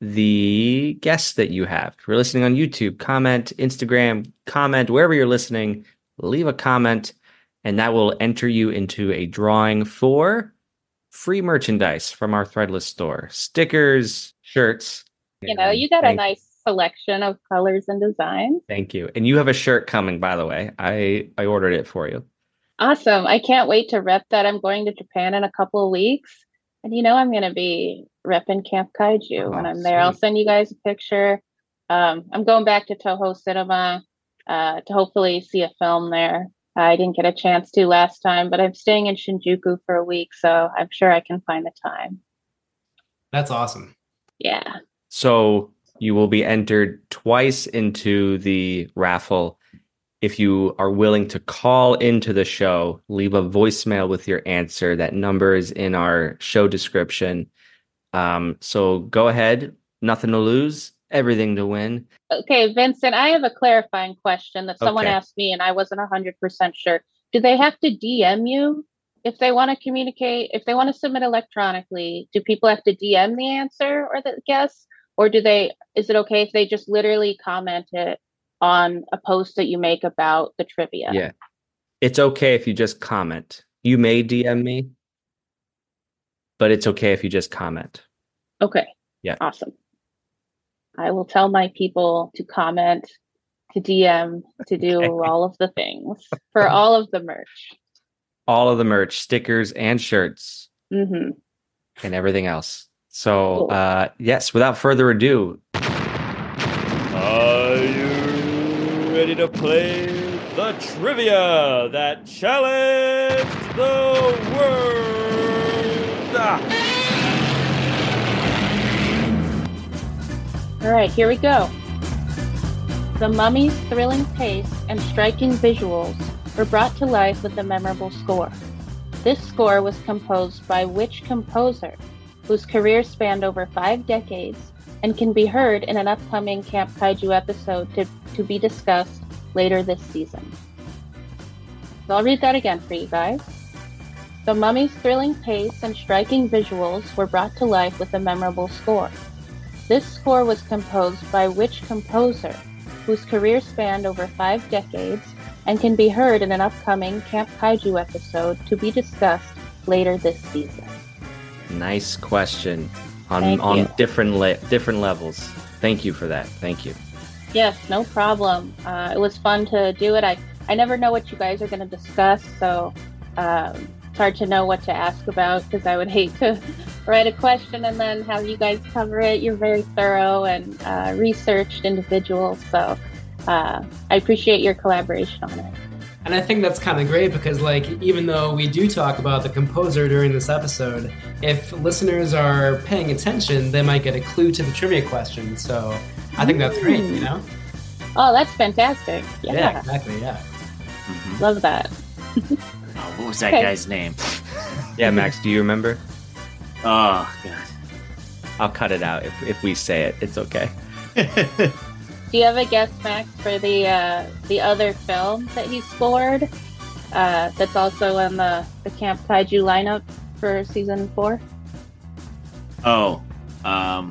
the guests that you have. If you're listening on YouTube, comment, Instagram, comment, wherever you're listening, leave a comment, and that will enter you into a drawing for free merchandise from our Threadless store. Stickers, shirts. You know, you got a nice selection of colors and designs. Thank you. And you have a shirt coming, by the way. I, I ordered it for you. Awesome. I can't wait to rep that. I'm going to Japan in a couple of weeks. And you know, I'm going to be repping Camp Kaiju when oh, I'm there. Sweet. I'll send you guys a picture. Um, I'm going back to Toho Cinema uh, to hopefully see a film there. I didn't get a chance to last time, but I'm staying in Shinjuku for a week, so I'm sure I can find the time. That's awesome. Yeah. So you will be entered twice into the raffle. If you are willing to call into the show, leave a voicemail with your answer. That number is in our show description. Um, so go ahead. Nothing to lose, everything to win. Okay, Vincent, I have a clarifying question that someone okay. asked me and I wasn't one hundred percent sure. Do they have to D M you if they want to communicate? If they want to submit electronically, do people have to D M the answer or the guess? Or do they, is it okay if they just literally comment it on a post that you make about the trivia? Yeah. It's okay if you just comment. You may D M me, but it's okay if you just comment. Okay. Yeah. Awesome. I will tell my people to comment, to D M, to do okay. all of the things for all of the merch. All of the merch, stickers and shirts, mm-hmm. and everything else. So, cool. uh, yes, without further ado. Are you ready to play the trivia that challenged the world? Ah. All right, here we go. The Mummy's thrilling pace and striking visuals were brought to life with a memorable score. This score was composed by which composer, whose career spanned over five decades and can be heard in an upcoming Camp Kaiju episode to, to be discussed later this season. So I'll read that again for you guys. The Mummy's thrilling pace and striking visuals were brought to life with a memorable score. This score was composed by which composer, whose career spanned over five decades and can be heard in an upcoming Camp Kaiju episode to be discussed later this season. Nice question on Thank on you. different le- different levels. Thank you for that. Thank you. Yes, no problem. Uh, it was fun to do it. I, I never know what you guys are going to discuss, so um, it's hard to know what to ask about because I would hate to write a question and then have you guys cover it. You're very thorough and uh, researched individuals, so uh, I appreciate your collaboration on it. And I think that's kind of great because, like, even though we do talk about the composer during this episode, if listeners are paying attention, they might get a clue to the trivia question. So I think that's great, you know? Oh, that's fantastic. Yeah, Yeah, exactly, yeah. Love that. Oh, what was that Okay. guy's name? Yeah, Max, do you remember? Oh, God. I'll cut it out if, if we say it. It's okay. Do you have a guess, Max, for the uh, the other film that he scored uh, that's also in the, the Camp Kaiju lineup for season four? Oh, um,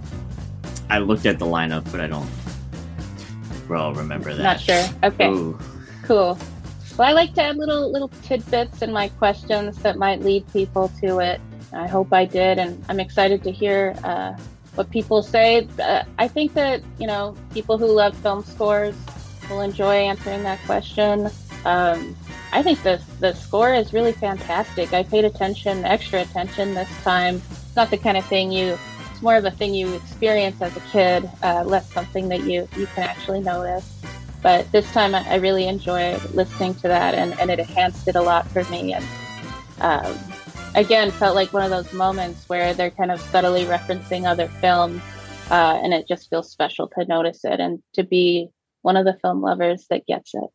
I looked at the lineup, but I don't, well, remember that. Not sure. Okay, Ooh. cool. Well, I like to add little little tidbits in my questions that might lead people to it. I hope I did, and I'm excited to hear uh, what people say. Uh, I think that, you know, people who love film scores will enjoy answering that question. Um, I think the the score is really fantastic. I paid attention, extra attention this time. It's not the kind of thing you, it's more of a thing you experience as a kid, uh, less something that you, you can actually notice. But this time I, I really enjoyed listening to that, and, and it enhanced it a lot for me. And um, again, felt like one of those moments where they're kind of subtly referencing other films, uh, and it just feels special to notice it and to be one of the film lovers that gets it.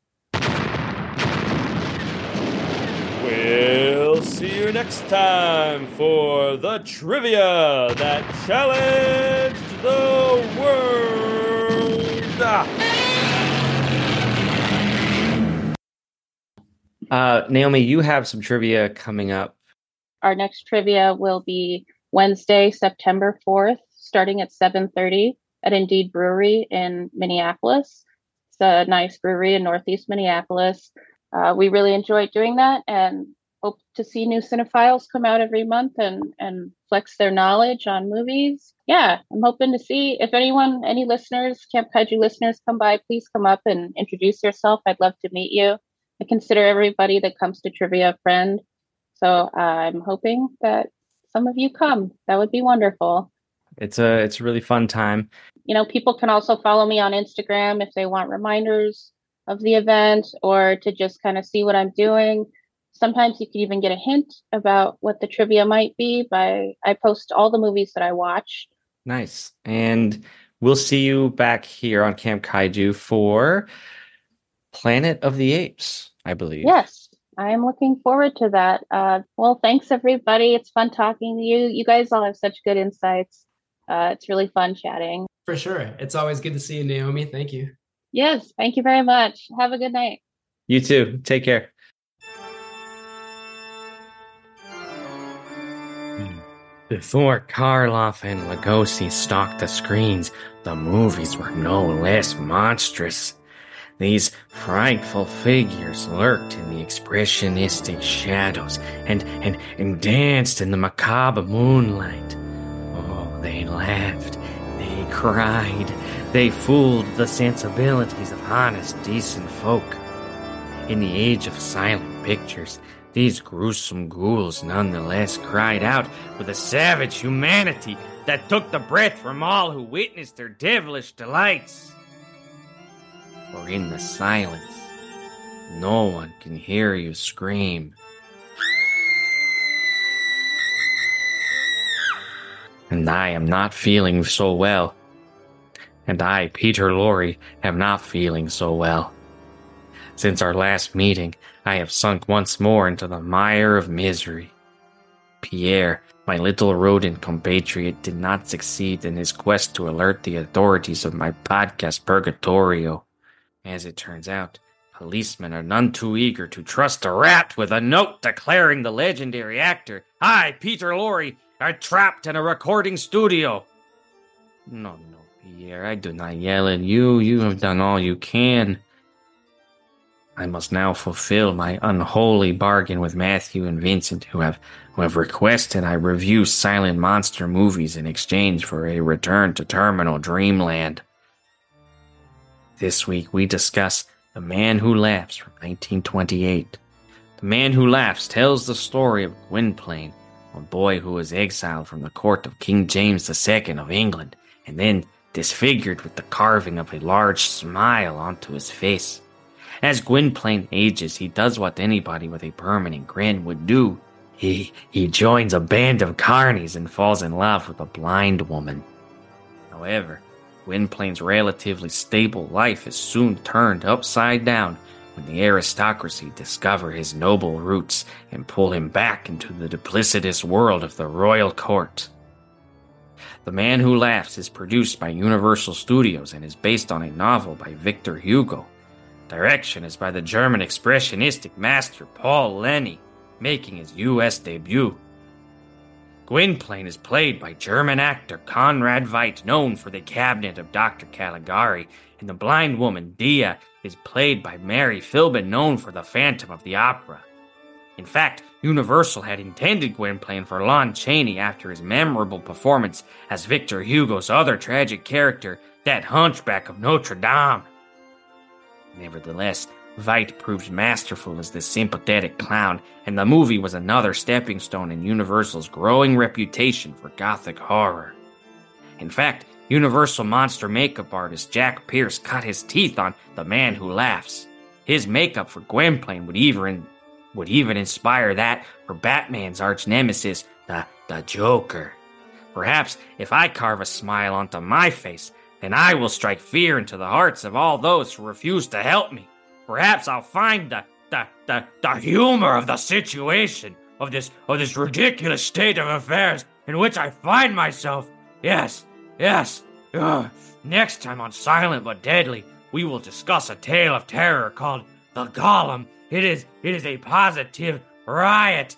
We'll see you next time for the trivia that challenged the world. Ah. Uh, Naomi, you have some trivia coming up. Our next trivia will be Wednesday, September fourth, starting at seven thirty at Indeed Brewery in Minneapolis. It's a nice brewery in Northeast Minneapolis. Uh, we really enjoyed doing that and hope to see new cinephiles come out every month and, and flex their knowledge on movies. Yeah, I'm hoping to see if anyone, any listeners, Camp Kaiju listeners come by, please come up and introduce yourself. I'd love to meet you. I consider everybody that comes to trivia a friend. So uh, I'm hoping that some of you come. That would be wonderful. It's a it's a really fun time. You know, people can also follow me on Instagram if they want reminders of the event or to just kind of see what I'm doing. Sometimes you can even get a hint about what the trivia might be by I post all the movies that I watch. Nice. And we'll see you back here on Camp Kaiju for Planet of the Apes, I believe. Yes, I am looking forward to that. Uh, well, thanks, everybody. It's fun talking to you. You guys all have such good insights. Uh, it's really fun chatting. For sure. It's always good to see you, Naomi. Thank you. Yes, thank you very much. Have a good night. You too. Take care. Before Karloff and Lugosi stalked the screens, the movies were no less monstrous. These frightful figures lurked in the expressionistic shadows and, and, and danced in the macabre moonlight. Oh, they laughed, they cried, they fooled the sensibilities of honest, decent folk. In the age of silent pictures, these gruesome ghouls nonetheless cried out with a savage humanity that took the breath from all who witnessed their devilish delights. For in the silence, no one can hear you scream. And I am not feeling so well. and I, Peter Lorre, am not feeling so well. Since our last meeting, I have sunk once more into the mire of misery. Pierre, my little rodent compatriot, did not succeed in his quest to alert the authorities of my podcast Purgatorio. As it turns out, policemen are none too eager to trust a rat with a note declaring the legendary actor, I, Peter Lorre, are trapped in a recording studio. No, no, Pierre, I do not yell at you. You have done all you can. I must now fulfill my unholy bargain with Matthew and Vincent, who have who have requested I review silent monster movies in exchange for a return to Terminal Dreamland. This week we discuss The Man Who Laughs from nineteen twenty-eight. The Man Who Laughs tells the story of Gwynplaine, a boy who was exiled from the court of King James the Second of England, and then disfigured with the carving of a large smile onto his face. As Gwynplaine ages, he does what anybody with a permanent grin would do. He he joins a band of carnies and falls in love with a blind woman. However, Gwynplaine's relatively stable life is soon turned upside down when the aristocracy discover his noble roots and pull him back into the duplicitous world of the royal court. The Man Who Laughs is produced by Universal Studios and is based on a novel by Victor Hugo. Direction is by the German expressionistic master Paul Lenny, making his U S debut. Gwynplaine is played by German actor Conrad Veidt, known for The Cabinet of Doctor Caligari, and the blind woman, Dia, is played by Mary Philbin, known for The Phantom of the Opera. In fact, Universal had intended Gwynplaine for Lon Chaney after his memorable performance as Victor Hugo's other tragic character, that Hunchback of Notre Dame. Nevertheless, Veidt proves masterful as this sympathetic clown, and the movie was another stepping stone in Universal's growing reputation for gothic horror. In fact, Universal monster makeup artist Jack Pierce cut his teeth on The Man Who Laughs. His makeup for Gwynplaine would even would even inspire that for Batman's arch nemesis, the, the Joker. Perhaps if I carve a smile onto my face, then I will strike fear into the hearts of all those who refuse to help me. Perhaps I'll find the the the, the humor of the situation, of this of this ridiculous state of affairs in which I find myself. Yes, yes. Ugh. Next time on Silent but Deadly, we will discuss a tale of terror called The Golem. It is it is a positive riot.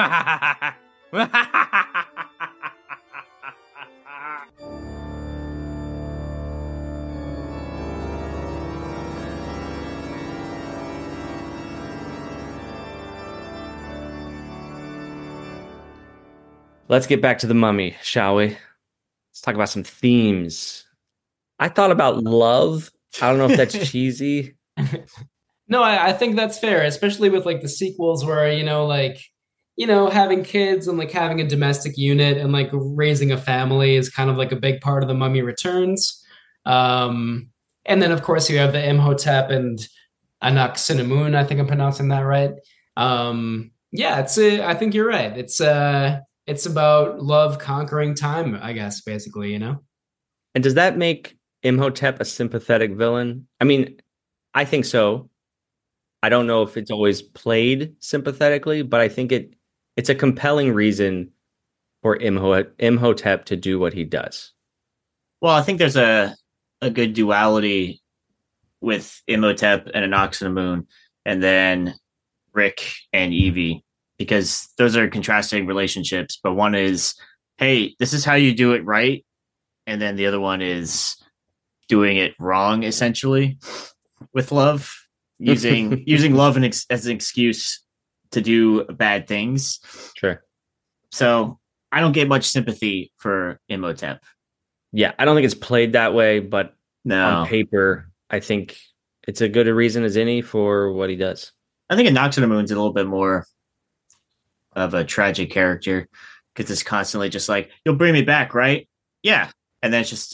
Let's get back to The Mummy, shall we? Let's talk about some themes. I thought about love. I don't know if that's cheesy. No, I, I think that's fair, especially with like the sequels where, you know, like, you know, having kids and like having a domestic unit and like raising a family is kind of like a big part of The Mummy Returns. Um, and then, of course, you have the Imhotep and Anck-Sinnamun. I think I'm pronouncing that right. Um, yeah, it's a, I think you're right. It's uh, it's about love conquering time, I guess, basically, you know? And does that make Imhotep a sympathetic villain? I mean, I think so. I don't know if it's always played sympathetically, but I think it it's a compelling reason for Imhotep, Imhotep to do what he does. Well, I think there's a a good duality with Imhotep and Anck-Sinnamun, and then Rick and Evie, because those are contrasting relationships. But one is, hey, this is how you do it right, and then the other one is doing it wrong, essentially, with love. using using love an ex- as an excuse to do bad things. Sure. So I don't get much sympathy for Imhotep. Yeah, I don't think it's played that way, but no. On paper, I think it's a good a reason as any for what he does. I think Anck-Sinnamun's a little bit more of a tragic character because it's constantly just like, you'll bring me back, right? Yeah. And then it's just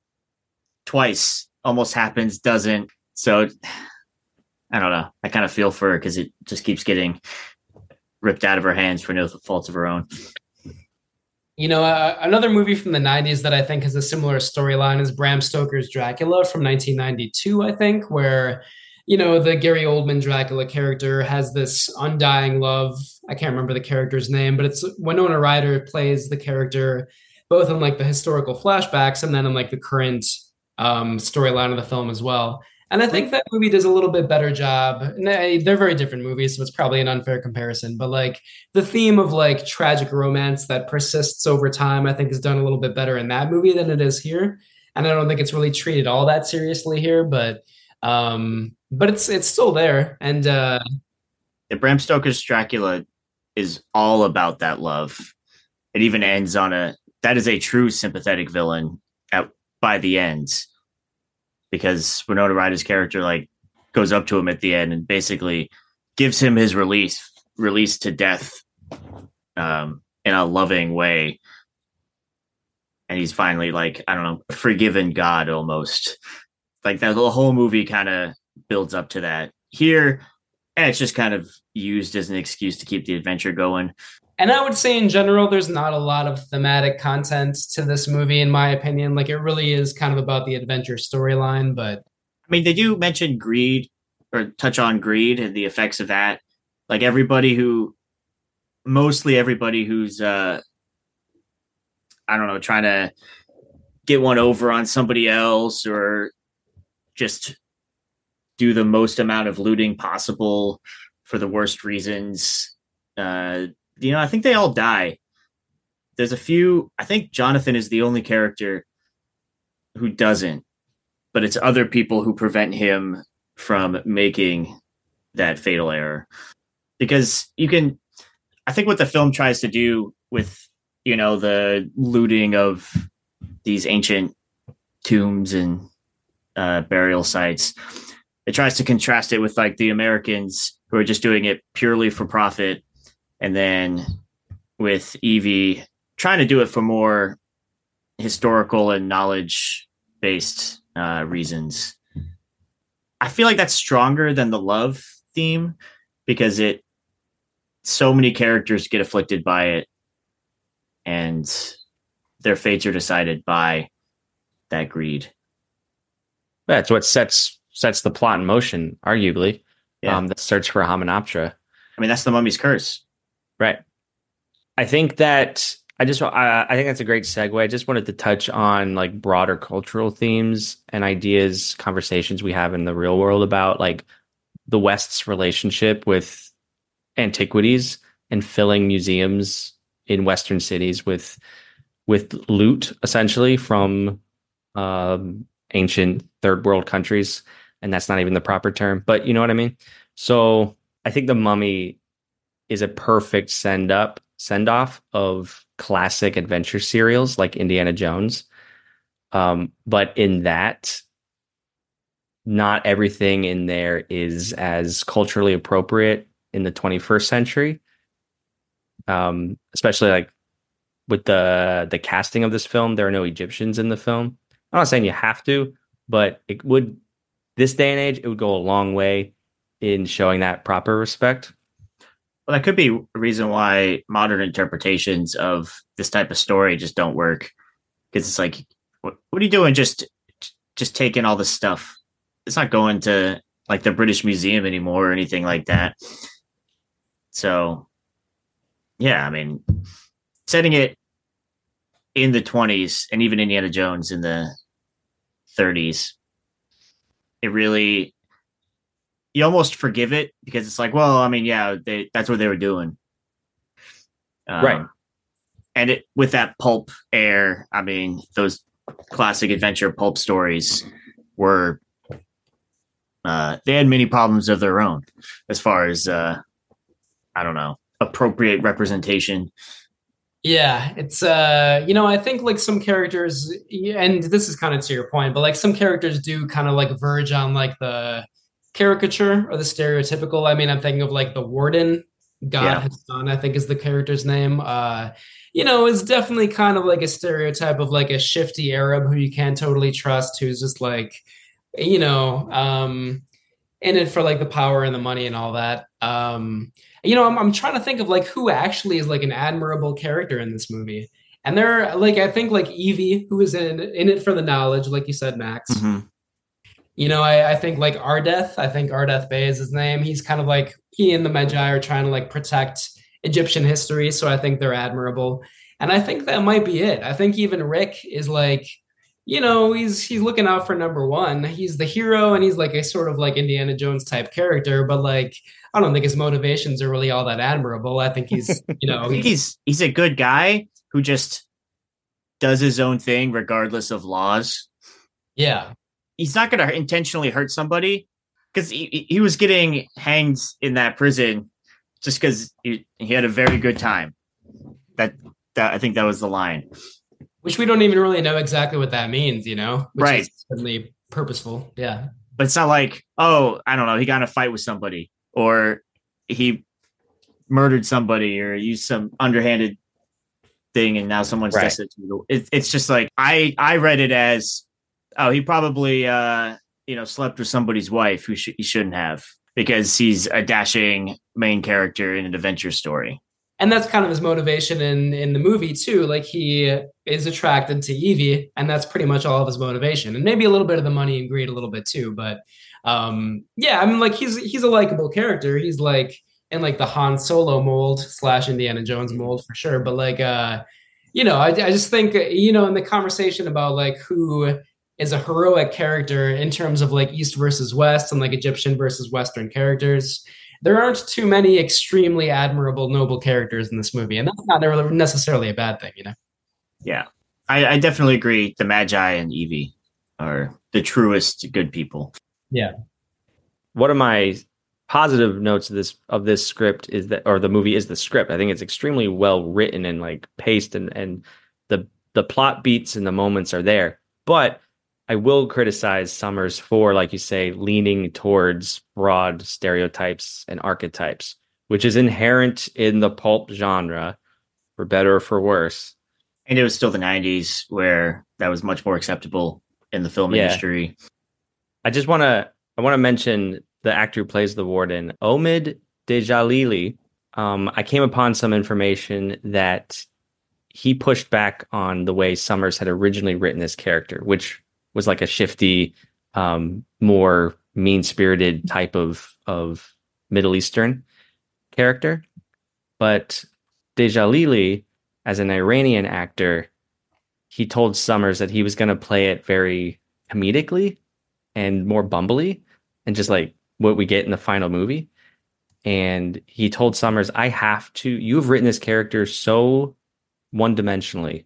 twice almost happens, doesn't. So I don't know. I kind of feel for her because it just keeps getting ripped out of her hands for no fault of her own. You know, uh, another movie from the nineties that I think has a similar storyline is Bram Stoker's Dracula from nineteen ninety-two, I think, where, you know, the Gary Oldman Dracula character has this undying love. I can't remember the character's name, but it's Winona Ryder plays the character both in like the historical flashbacks and then in like the current um, storyline of the film as well. And I think that movie does a little bit better job. And they- they're very different movies, so it's probably an unfair comparison. But like the theme of like tragic romance that persists over time, I think is done a little bit better in that movie than it is here. And I don't think it's really treated all that seriously here, but um, but it's it's still there. And uh, Yeah, Bram Stoker's Dracula is all about that love. It even ends on a that is a true sympathetic villain at by the end, because Winona Ryder's character like goes up to him at the end and basically gives him his release release to death um, in a loving way. And he's finally like, I don't know, forgiven God almost. Like that the whole movie kind of builds up to that. Here, eh, it's just kind of used as an excuse to keep the adventure going. And I would say in general, there's not a lot of thematic content to this movie, in my opinion. Like it really is kind of about the adventure storyline, but I mean, they do mention greed or touch on greed and the effects of that. Like everybody who, mostly everybody who's, uh, I don't know, trying to get one over on somebody else or just do the most amount of looting possible for the worst reasons. Uh, you know, I think they all die. There's a few, I think Jonathan is the only character who doesn't, but it's other people who prevent him from making that fatal error. Because you can, I think what the film tries to do with, you know, the looting of these ancient tombs and uh, burial sites, it tries to contrast it with like the Americans who are just doing it purely for profit. And then with Evie trying to do it for more historical and knowledge based uh, reasons. I feel like that's stronger than the love theme because it, so many characters get afflicted by it and their fates are decided by that greed. That's what sets sets the plot in motion, arguably. Yeah. Um, the search for Hamunaptra. I mean, that's the mummy's curse. Right. I think that I just I, I think that's a great segue. I just wanted to touch on like broader cultural themes and ideas, conversations we have in the real world about like the West's relationship with antiquities and filling museums in Western cities with with loot, essentially from um, ancient third world countries, and that's not even the proper term, but you know what I mean. So I think The Mummy is a perfect send up, send off of classic adventure serials like Indiana Jones. Um, but in that, not everything in there is as culturally appropriate in the twenty-first century. Um, especially like with the the casting of this film, there are no Egyptians in the film. I'm not saying you have to, but it would, this day and age, it would go a long way in showing that proper respect. Well, that could be a reason why modern interpretations of this type of story just don't work. Because it's like, what, what are you doing? Just, just taking all this stuff. It's not going to like the British Museum anymore or anything like that. So, yeah, I mean, setting it in the twenties and even Indiana Jones in the thirties, it really, you almost forgive it because it's like, well, I mean, yeah, they, that's what they were doing. Um, right. And it with that pulp air, I mean, those classic adventure pulp stories were, uh, they had many problems of their own as far as, uh, I don't know, appropriate representation. yeah, it's, uh, you know, I think like some characters, and this is kind of to your point, but like some characters do kind of like verge on like the caricature or the stereotypical. I mean, I'm thinking of like the warden, God Yeah. Hassan, I think is the character's name. Uh, you know, is definitely kind of like a stereotype of like a shifty Arab who you can't totally trust, who's just like, you know, um, in it for like the power and the money and all that. Um, you know, I'm, I'm trying to think of like who actually is like an admirable character in this movie. And they're like, I think like Evie, who is in in it for the knowledge, like you said, Max. Mm-hmm. You know, I, I think like Ardeth, I think Ardeth Bay is his name. He's kind of like, he and the Magi are trying to like protect Egyptian history. So I think they're admirable. And I think that might be it. I think even Rick is like, you know, he's he's looking out for number one. He's the hero and he's like a sort of like Indiana Jones type character, but like, I don't think his motivations are really all that admirable. I think he's, you know, I think he's he's a good guy who just does his own thing regardless of laws. Yeah. He's not going to intentionally hurt somebody because he, he was getting hanged in that prison just because he, he had a very good time. That, that I think that was the line. Which we don't even really know exactly what that means, you know? Which right. is certainly purposeful. Yeah. But it's not like, oh, I don't know, he got in a fight with somebody or he murdered somebody or used some underhanded thing and now someone's right. destitute. It, it's just like, I, I read it as, oh, he probably, uh, you know, slept with somebody's wife who sh- he shouldn't have because he's a dashing main character in an adventure story. And that's kind of his motivation in, in the movie too. Like he is attracted to Evie and that's pretty much all of his motivation and maybe a little bit of the money and greed a little bit too. But um, yeah, I mean like he's, he's a likable character. He's like in like the Han Solo mold slash Indiana Jones mold for sure. But like, uh, you know, I, I just think, you know, in the conversation about like who is a heroic character in terms of like East versus West and like Egyptian versus Western characters, there aren't too many extremely admirable, noble characters in this movie. And that's not necessarily a bad thing, you know? Yeah, I, I definitely agree. The Magi and Evie are the truest good people. Yeah. One of my positive notes of this of this script is that, or the movie is the script. I think it's extremely well written and like paced and, and the, the plot beats and the moments are there. But I will criticize Summers for, like you say, leaning towards broad stereotypes and archetypes, which is inherent in the pulp genre, for better or for worse. And it was still the nineties where that was much more acceptable in the film yeah. industry. I just want to I want to mention the actor who plays the warden, Omid Djalili. Um, I came upon some information that he pushed back on the way Summers had originally written this character, which was like a shifty, um, more mean-spirited type of of Middle Eastern character. But Djalili, as an Iranian actor, he told Summers that he was going to play it very comedically and more bumbly and just like what we get in the final movie. And he told Summers, I have to, you've written this character so one-dimensionally.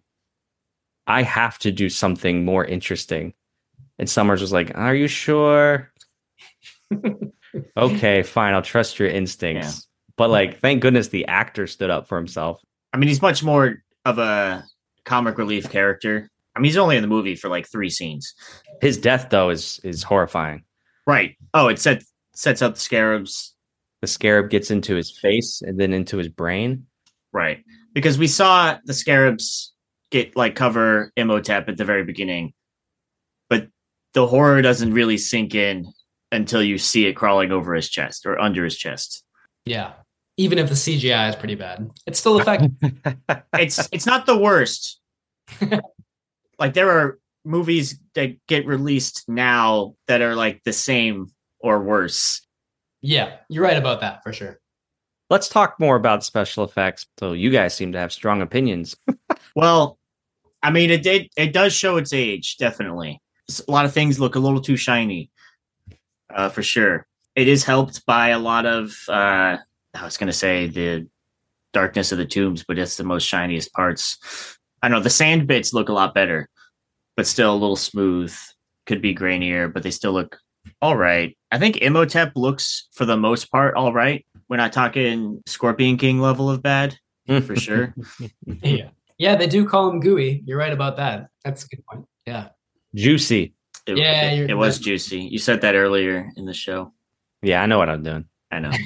I have to do something more interesting. And Summers was like, are you sure? Okay, fine. I'll trust your instincts. Yeah. But like, thank goodness the actor stood up for himself. I mean, he's much more of a comic relief character. I mean, he's only in the movie for like three scenes. His death, though, is is horrifying. Right. Oh, it set, sets up the scarabs. The scarab gets into his face and then into his brain. Right. Because we saw the scarabs get like cover Imhotep at the very beginning. But the horror doesn't really sink in until you see it crawling over his chest or under his chest. Yeah. Even if the C G I is pretty bad, it's still effective. it's it's not the worst. Like there are movies that get released now that are like the same or worse. Yeah, you're right about that for sure. Let's talk more about special effects. So you guys seem to have strong opinions. Well, I mean, it did. It does show its age, definitely. A lot of things look a little too shiny, uh, for sure. It is helped by a lot of, uh, I was going to say the darkness of the tombs, but it's the most shiniest parts. I know the sand bits look a lot better, but still a little smooth. Could be grainier, but they still look all right. I think Imhotep looks, for the most part, all right. We're not talking Scorpion King level of bad, for sure. Yeah. Yeah, they do call him gooey. You're right about that. That's a good point. Yeah. Juicy. It, yeah, it, it was juicy. You said that earlier in the show. Yeah, I know what I'm doing. I know.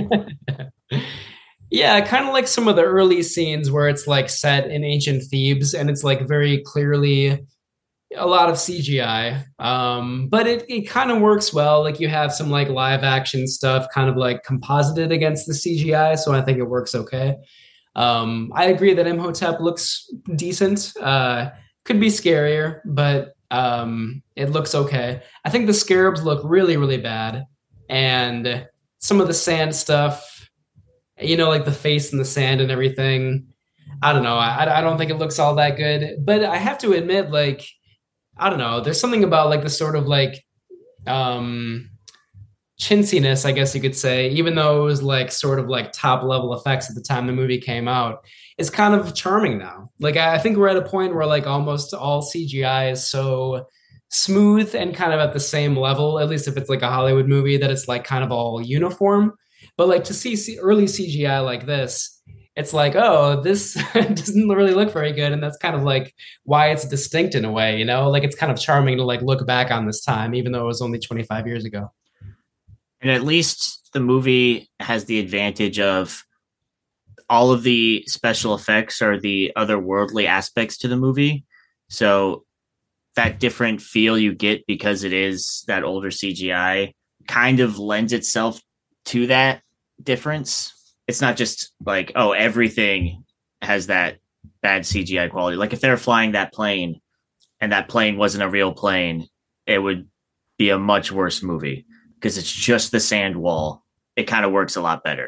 Yeah, kind of like some of the early scenes where it's like set in ancient Thebes and it's like very clearly a lot of C G I. Um, but it, it kind of works well. Like you have some like live action stuff kind of like composited against the C G I. So I think it works okay. Um, I agree that Imhotep looks decent. Uh, could be scarier, but um, it looks okay. I think the scarabs look really, really bad. And some of the sand stuff, you know, like the face in the sand and everything. I don't know. I, I don't think it looks all that good. But I have to admit, like, I don't know. There's something about like the sort of like um, chintziness, I guess you could say, even though it was like sort of like top level effects at the time the movie came out, is kind of charming now. Like I think we're at a point where like almost all C G I is so smooth and kind of at the same level, at least if it's like a Hollywood movie, that it's like kind of all uniform. But like to see C- early C G I like this, it's like, oh, this doesn't really look very good. And that's kind of like why it's distinct in a way, you know, like it's kind of charming to like look back on this time, even though it was only twenty-five years ago. And at least the movie has the advantage of all of the special effects are the otherworldly aspects to the movie. So that different feel you get because it is that older C G I kind of lends itself to that difference. It's not just like, oh, everything has that bad C G I quality. Like if they were flying that plane and that plane wasn't a real plane, it would be a much worse movie because it's just the sand wall. It kind of works a lot better.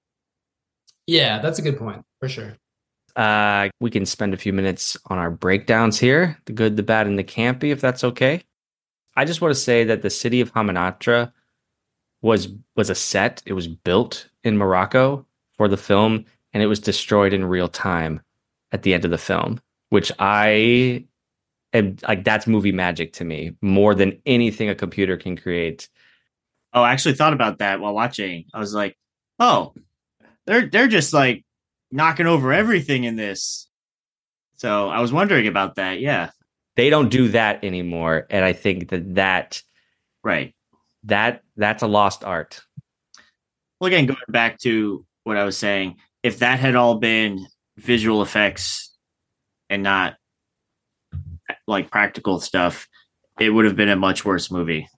Yeah, that's a good point for sure. Uh, we can spend a few minutes on our breakdowns here, the good, the bad, and the campy, if that's okay. I just want to say that the city of Hamunaptra was was a set. It was built in Morocco for the film, and it was destroyed in real time at the end of the film, which I am like, that's movie magic to me, more than anything a computer can create. Oh, I actually thought about that while watching. I was like, oh, they're they're just like knocking over everything in this. So I was wondering about that. Yeah. They don't do that anymore. And I think that that, right. That that's a lost art. Well, again, going back to what I was saying, if that had all been visual effects and not like practical stuff, it would have been a much worse movie.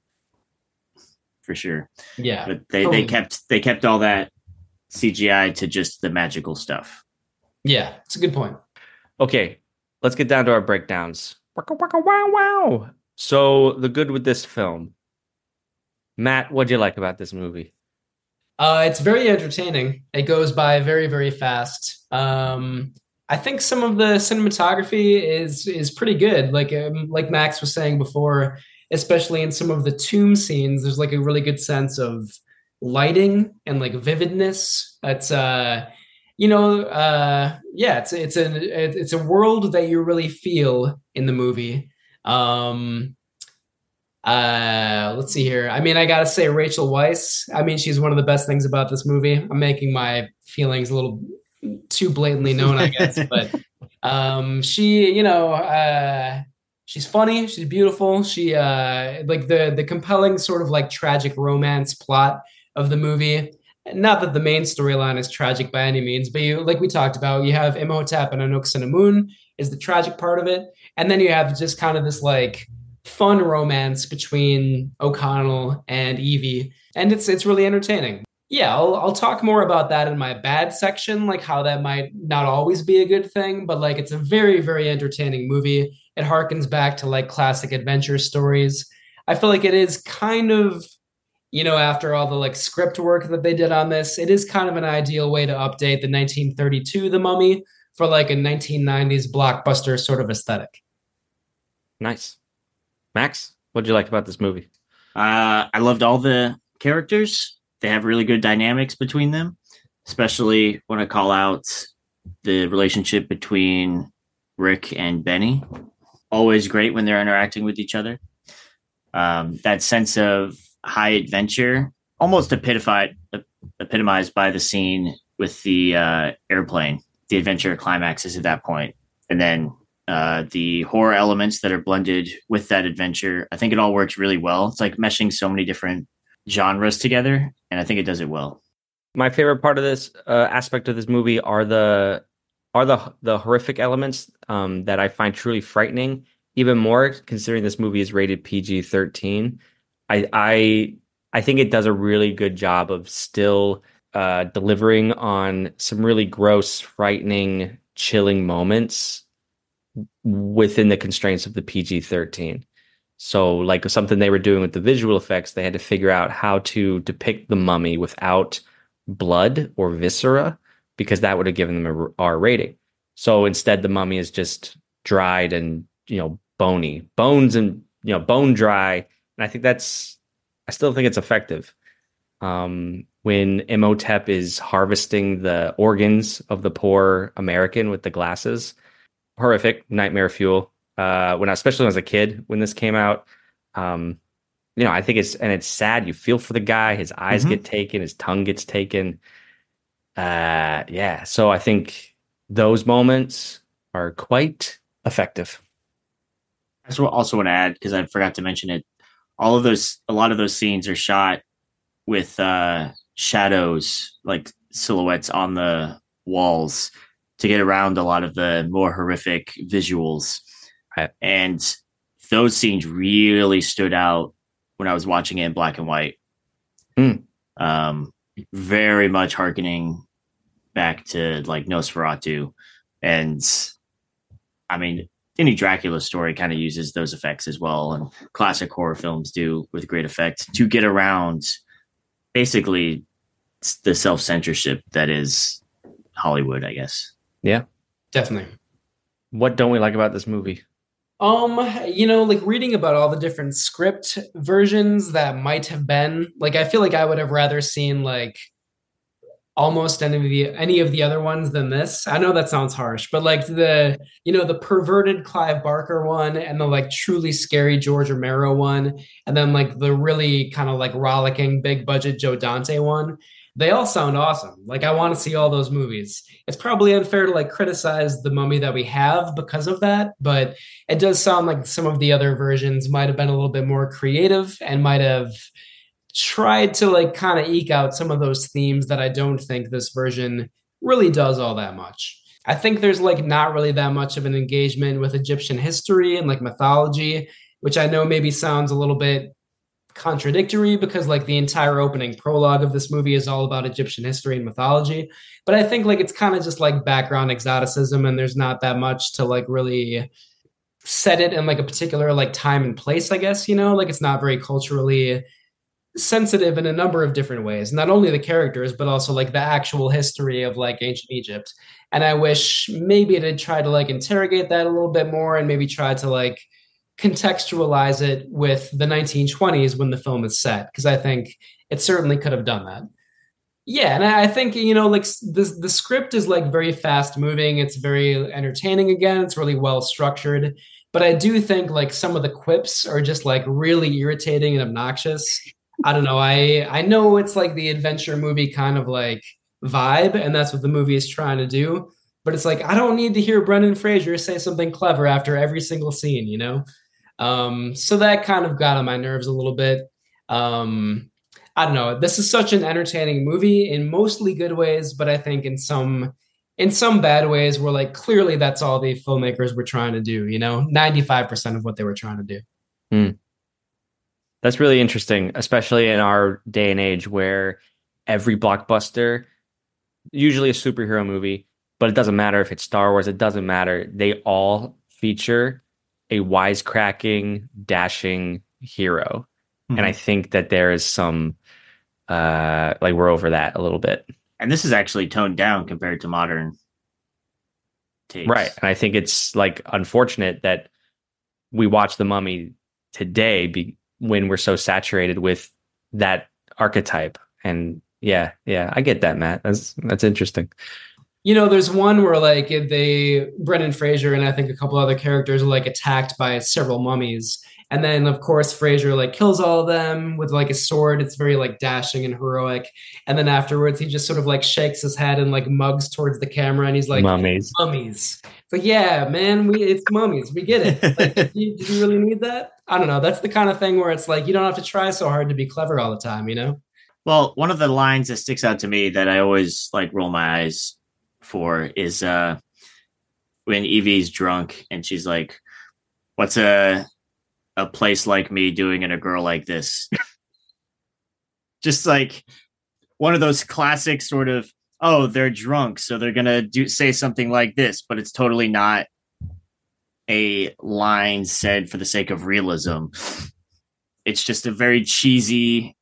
For sure. Yeah. But they, totally. they kept they kept all that C G I to just the magical stuff. Yeah, it's a good point. Okay, let's get down to our breakdowns. Waka, waka, wow, wow. So the good with this film. Matt, what'd you like about this movie? Uh, it's very entertaining. It goes by very, very fast. Um, I think some of the cinematography is is pretty good. Like um, like Max was saying before, especially in some of the tomb scenes, there's like a really good sense of lighting and like vividness. It's uh, you know, uh, yeah, it's it's a it's a world that you really feel in the movie. Um, Uh, let's see here. I mean, I gotta say Rachel Weisz. I mean, she's one of the best things about this movie. I'm making my feelings a little too blatantly known, I guess. But um, she, you know, uh, she's funny. She's beautiful. She, uh, like the the compelling sort of like tragic romance plot of the movie. Not that the main storyline is tragic by any means, but you, like we talked about, you have Imhotep and Anck-su-namun is the tragic part of it, and then you have just kind of this like fun romance between O'Connell and Evie, and it's it's really entertaining. Yeah, I'll I'll talk more about that in my bad section, like how that might not always be a good thing, but like it's a very, very entertaining movie. It harkens back to like classic adventure stories. I feel like it is kind of, you know, after all the like script work that they did on this, it is kind of an ideal way to update the nineteen thirty-two The Mummy for like a nineteen nineties blockbuster sort of aesthetic. Nice. Max, what did you like about this movie? Uh, I loved all the characters. They have really good dynamics between them, especially when I call out the relationship between Rick and Benny. Always great when they're interacting with each other. Um, that sense of high adventure, almost epitomified, epitomized by the scene with the uh, airplane. The adventure climaxes at that point. And then Uh, the horror elements that are blended with that adventure. I think it all works really well. It's like meshing so many different genres together, and I think it does it well. My favorite part of this uh, aspect of this movie are the are the the horrific elements um, that I find truly frightening. Even more considering this movie is rated P G thirteen. I I I think it does a really good job of still uh, delivering on some really gross, frightening, chilling moments within the constraints of the P G thirteen. So like something they were doing with the visual effects, they had to figure out how to depict the mummy without blood or viscera, because that would have given them a R rating. So instead, the mummy is just dried and, you know, bony bones and, you know, bone dry. And I think that's, I still think it's effective. Um, when Imhotep is harvesting the organs of the poor American with the glasses, horrific, nightmare fuel. Uh, when I, especially when I was a kid, when this came out, um, you know, I think it's, and it's sad. You feel for the guy, his eyes mm-hmm. get taken, his tongue gets taken. Uh, yeah. So I think those moments are quite effective. I just also want to add, because I forgot to mention it, all of those, a lot of those scenes are shot with uh, shadows, like silhouettes on the walls to get around a lot of the more horrific visuals. Right. And those scenes really stood out when I was watching it in black and white. Mm. Um, very much hearkening back to like Nosferatu. And I mean, any Dracula story kind of uses those effects as well. And classic horror films do with great effect to get around basically the self-censorship that is Hollywood, I guess. Yeah, definitely. What don't we like about this movie? Um, you know, like reading about all the different script versions that might have been, like, I feel like I would have rather seen like almost any of the any of the other ones than this. I know that sounds harsh, but like the, you know, the perverted Clive Barker one and the like truly scary George Romero one, and then like the really kind of like rollicking big budget Joe Dante one. They all sound awesome. Like, I want to see all those movies. It's probably unfair to like criticize the Mummy that we have because of that, but it does sound like some of the other versions might have been a little bit more creative and might have tried to like kind of eke out some of those themes that I don't think this version really does all that much. I think there's like not really that much of an engagement with Egyptian history and like mythology, which I know maybe sounds a little bit contradictory because like the entire opening prologue of this movie is all about Egyptian history and mythology. But I think like it's kind of just like background exoticism, and there's not that much to like really set it in like a particular like time and place, I guess, you know, like it's not very culturally sensitive in a number of different ways, not only the characters, but also like the actual history of like ancient Egypt. And I wish maybe it had tried to like interrogate that a little bit more and maybe try to like contextualize it with the nineteen twenties when the film is set, because I think it certainly could have done that. Yeah, and I think, you know, like the, the script is like very fast moving. It's very entertaining again. It's really well structured. But I do think like some of the quips are just like really irritating and obnoxious. I don't know. I, I know it's like the adventure movie kind of like vibe, and that's what the movie is trying to do. But it's like, I don't need to hear Brendan Fraser say something clever after every single scene, you know? Um, so that kind of got on my nerves a little bit. Um, I don't know. This is such an entertaining movie in mostly good ways, but I think in some in some bad ways where like clearly that's all the filmmakers were trying to do, you know, ninety-five percent of what they were trying to do. Mm. That's really interesting, especially in our day and age where every blockbuster, usually a superhero movie, but it doesn't matter if it's Star Wars, it doesn't matter. They all feature a wisecracking, dashing hero. Mm-hmm. And I think that there is some, uh, like we're over that a little bit. And this is actually toned down compared to modern takes. Right. And I think it's like unfortunate that we watch The Mummy today be, when we're so saturated with that archetype. And yeah, yeah, I get that, Matt. That's, that's interesting. You know, there's one where like they, Brendan Fraser and I think a couple other characters are like attacked by several mummies. And then of course, Fraser like kills all of them with like a sword. It's very like dashing and heroic. And then afterwards, he just sort of like shakes his head and like mugs towards the camera. And he's like, mummies, mummies. But yeah, man, we it's mummies. We get it. Like, did, you, did you really need that? I don't know. That's the kind of thing where it's like, you don't have to try so hard to be clever all the time, you know? Well, one of the lines that sticks out to me that I always like roll my eyes for is uh when Evie's drunk and she's like, what's a a place like me doing in a girl like this? Just like one of those classic sort of, oh, they're drunk, so they're gonna do say something like this, but it's totally not a line said for the sake of realism. It's just a very cheesy,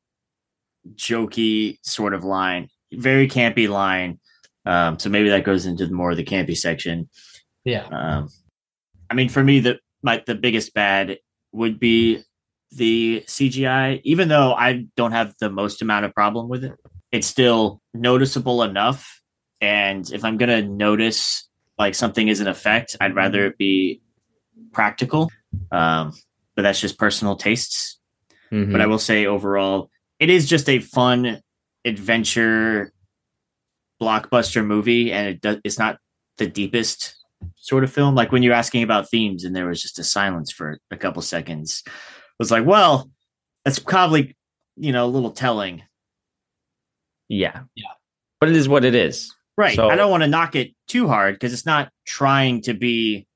jokey sort of line, very campy line. Um, so maybe that goes into more of the campy section. Yeah. Um, I mean, for me, the my the biggest bad would be the C G I. Even though I don't have the most amount of problem with it, it's still noticeable enough. And if I'm gonna notice like something is an effect, I'd rather it be practical. Um, but that's just personal tastes. Mm-hmm. But I will say overall, it is just a fun adventure blockbuster movie, and it does, it's not the deepest sort of film. Like when you're asking about themes and there was just a silence for a couple seconds, it was like, well, that's probably, you know, a little telling. Yeah. Yeah. But it is what it is. Right. So, I don't want to knock it too hard because it's not trying to be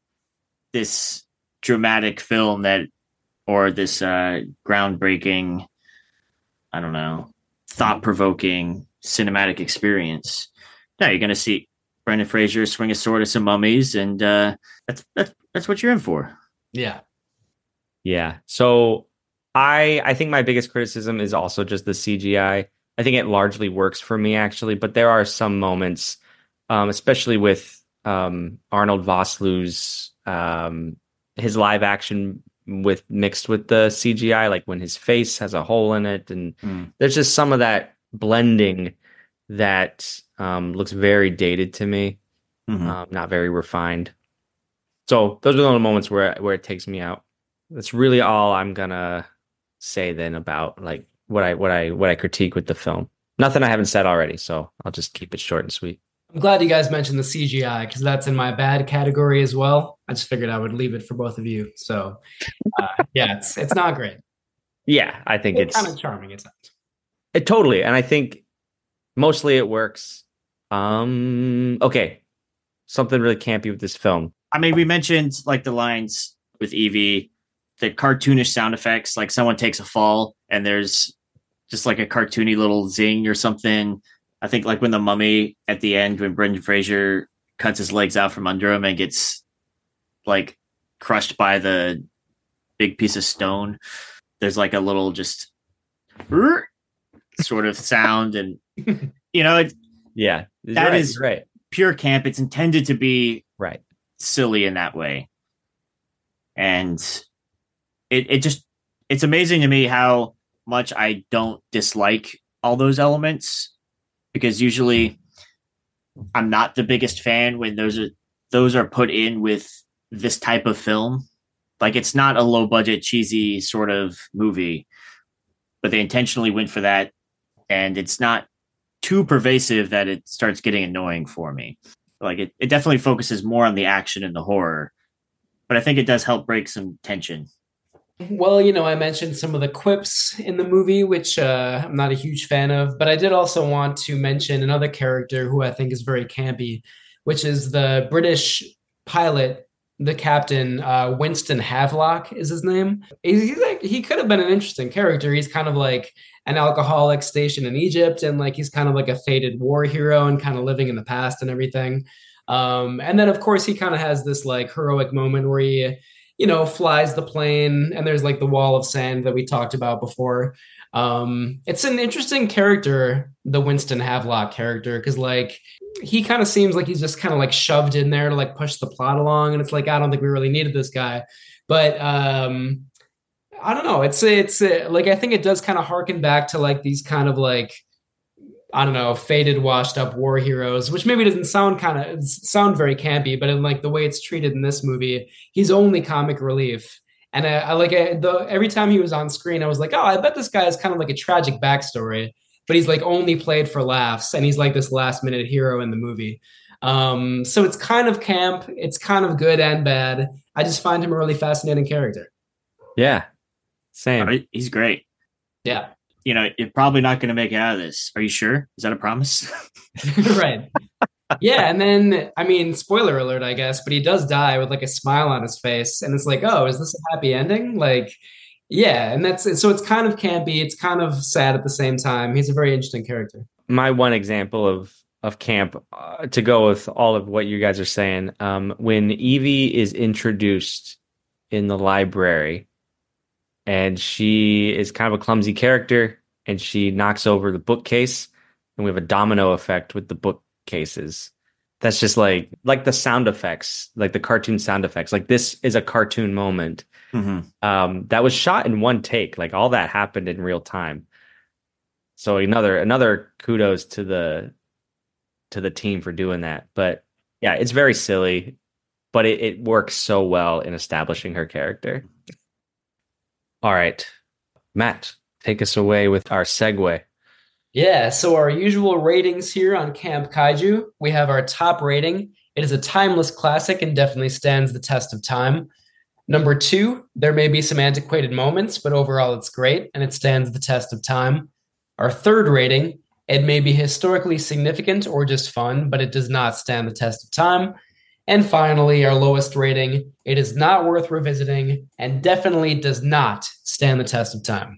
this dramatic film that, or this uh, groundbreaking, I don't know, thought-provoking cinematic experience. No, you're going to see Brendan Fraser swing a sword at some mummies, and uh, that's, that's that's what you're in for. Yeah. Yeah. So I I think my biggest criticism is also just the C G I. I think it largely works for me, actually, but there are some moments, um, especially with um, Arnold Vosloo's um, his live action with mixed with the C G I, like when his face has a hole in it, and mm. there's just some of that blending that um, looks very dated to me, mm-hmm. um, not very refined. So those are the only moments where where it takes me out. That's really all I'm gonna say then about like what I what I what I critique with the film. Nothing I haven't said already, so I'll just keep it short and sweet. I'm glad you guys mentioned the C G I because that's in my bad category as well. I just figured I would leave it for both of you. So uh, yeah, it's it's not great. Yeah, I think it's, it's kind of charming. It's it totally, and I think mostly it works. Um, okay, something really campy with this film. I mean, we mentioned like the lines with Evie, the cartoonish sound effects, like someone takes a fall and there's just like a cartoony little zing or something. I think like when the mummy at the end, when Brendan Fraser cuts his legs out from under him and gets like crushed by the big piece of stone, there's like a little just sort of sound. And, you know, it, yeah, that right, is right. pure camp. It's intended to be right silly in that way. And it, it just, it's amazing to me how much I don't dislike all those elements, because usually I'm not the biggest fan when those are, those are put in with this type of film. Like it's not a low budget, cheesy sort of movie, but they intentionally went for that. And it's not too pervasive that it starts getting annoying for me. Like it, it definitely focuses more on the action and the horror, but I think it does help break some tension. Well, you know, I mentioned some of the quips in the movie, which uh, I'm not a huge fan of, but I did also want to mention another character who I think is very campy, which is the British pilot, the captain, uh, Winston Havelock is his name. He's, he's like, he could have been an interesting character. He's kind of like an alcoholic stationed in Egypt, and like he's kind of like a faded war hero and kind of living in the past and everything. Um, and then, of course, he kind of has this like heroic moment where he, you know, flies the plane, and there's like the wall of sand that we talked about before. Um, it's an interesting character, the Winston Havelock character, because like he kind of seems like he's just kind of like shoved in there to like push the plot along, and it's like I don't think we really needed this guy, but um, I don't know. It's it's uh, like I think it does kind of harken back to like these kind of like, I don't know, faded, washed up war heroes, which maybe doesn't sound kind of sound very campy, but in like the way it's treated in this movie, he's only comic relief. And I, I like I, the every time he was on screen, I was like, oh, I bet this guy is kind of like a tragic backstory, but he's like only played for laughs, and he's like this last minute hero in the movie. Um, so it's kind of camp, it's kind of good and bad. I just find him a really fascinating character. Yeah, same. Right? He's great. Yeah. You know, you're probably not going to make it out of this. Are you sure? Is that a promise? Right. Yeah. And then, I mean, spoiler alert, I guess, but he does die with like a smile on his face. And it's like, oh, is this a happy ending? Like, Yeah, and that's so it's kind of campy. It's kind of sad at the same time. He's a very interesting character. My one example of of camp uh, to go with all of what you guys are saying. Um, when Evie is introduced in the library, and she is kind of a clumsy character, and she knocks over the bookcase, and we have a domino effect with the bookcases. That's just like like the sound effects, like the cartoon sound effects. Like this is a cartoon moment. Mm-hmm. Um, that was shot in one take. Like all that happened in real time. So another another kudos to the to the team for doing that. But yeah, it's very silly, but it, it works so well in establishing her character. All right, Matt, take us away with our segue. Yeah, so our usual ratings here on Camp Kaiju, we have our top rating. It is a timeless classic and definitely stands the test of time. Number two, there may be some antiquated moments, but overall it's great and it stands the test of time. Our third rating, it may be historically significant or just fun, but it does not stand the test of time. And finally, our lowest rating, it is not worth revisiting and definitely does not stand the test of time.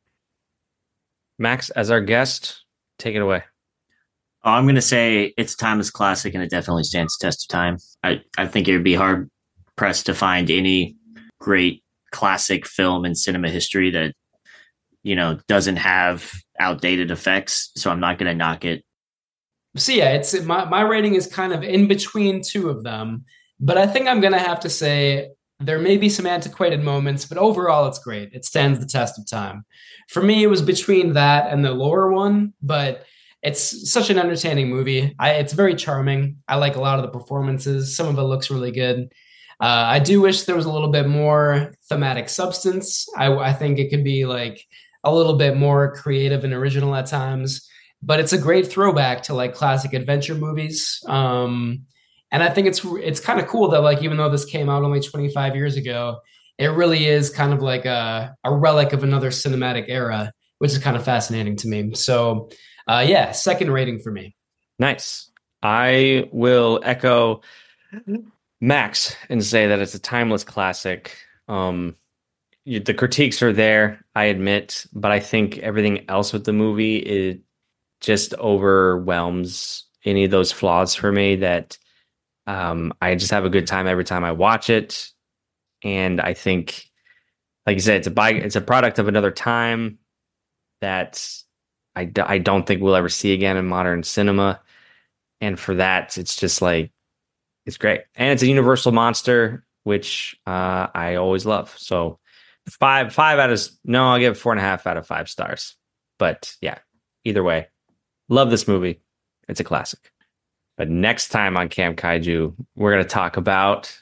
Max, as our guest, take it away. Oh, I'm going to say it's a timeless classic and it definitely stands the test of time. I, I think it would be hard pressed to find any great classic film in cinema history that, you know, doesn't have outdated effects. So I'm not going to knock it. So yeah, it's my, my rating is kind of in between two of them, but I think I'm going to have to say there may be some antiquated moments, but overall it's great. It stands the test of time. For me, it was between that and the lower one, but it's such an entertaining movie. I, it's very charming. I like a lot of the performances. Some of it looks really good. Uh, I do wish there was a little bit more thematic substance. I, I think it could be like a little bit more creative and original at times, but it's a great throwback to like classic adventure movies. Um, and I think it's it's kind of cool that like even though this came out only twenty-five years ago, it really is kind of like a, a relic of another cinematic era, which is kind of fascinating to me. So uh, yeah, second rating for me. Nice. I will echo Max and say that it's a timeless classic. Um, you, the critiques are there, I admit, but I think everything else with the movie it just overwhelms any of those flaws for me that um, I just have a good time every time I watch it. And I think, like you said, it's a by, it's a product of another time that I, d- I don't think we'll ever see again in modern cinema. And for that, it's just like, it's great. And it's a universal monster, which uh, I always love. So five, five out of, no, I'll give it four and a half out of five stars. But yeah, either way, love this movie. It's a classic. But next time on Camp Kaiju, we're going to talk about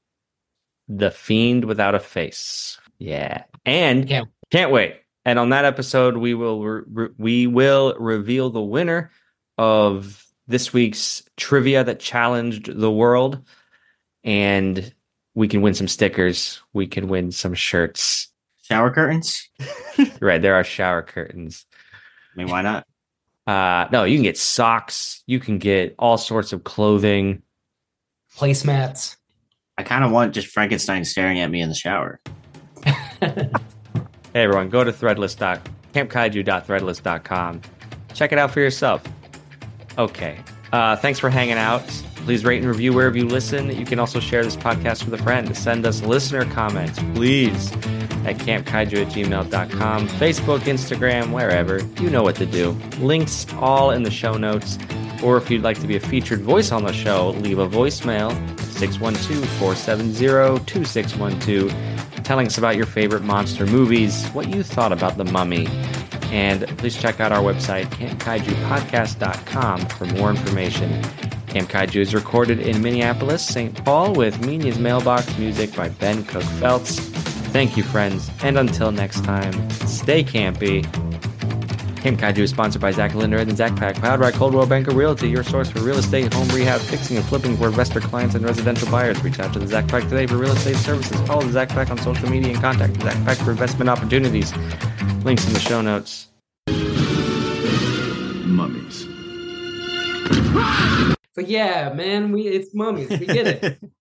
The Fiend Without a Face. Yeah. And can't, can't wait. And on that episode, we will re- re- we will reveal the winner of this week's trivia that challenged the world. And we can win some stickers. We can win some shirts. Shower curtains? Right. There are shower curtains. I mean, why not? Uh, no, you can get socks. You can get all sorts of clothing. Placemats. I kind of want just Frankenstein staring at me in the shower. Hey, everyone, go to threadless. camp kaiju dot threadless dot com. Check it out for yourself. Okay. Uh, thanks for hanging out. Please rate and review wherever you listen. You can also share this podcast with a friend. Send us listener comments, please, at camp kaiju at gmail dot com. Facebook, Instagram, wherever. You know what to do. Links all in the show notes. Or if you'd like to be a featured voice on the show, leave a voicemail, six one two, four seven zero, two six one two, telling us about your favorite monster movies, what you thought about The Mummy. And please check out our website, camp kaiju podcast dot com, for more information. Camp Kaiju is recorded in Minneapolis, Saint Paul, with Media's Mailbox music by Ben Cook Phelps. Thank you, friends, and until next time, stay campy. Camp Kaiju is sponsored by Zach Linder and the Zach Pack, powered by Coldwell Banker Realty, your source for real estate, home rehab, fixing and flipping for investor clients and residential buyers. Reach out to the Zach Pack today for real estate services. Follow the Zach Pack on social media and contact the Zach Pack for investment opportunities. Links in the show notes. Mummies. But yeah, man, we it's mummies. We get it.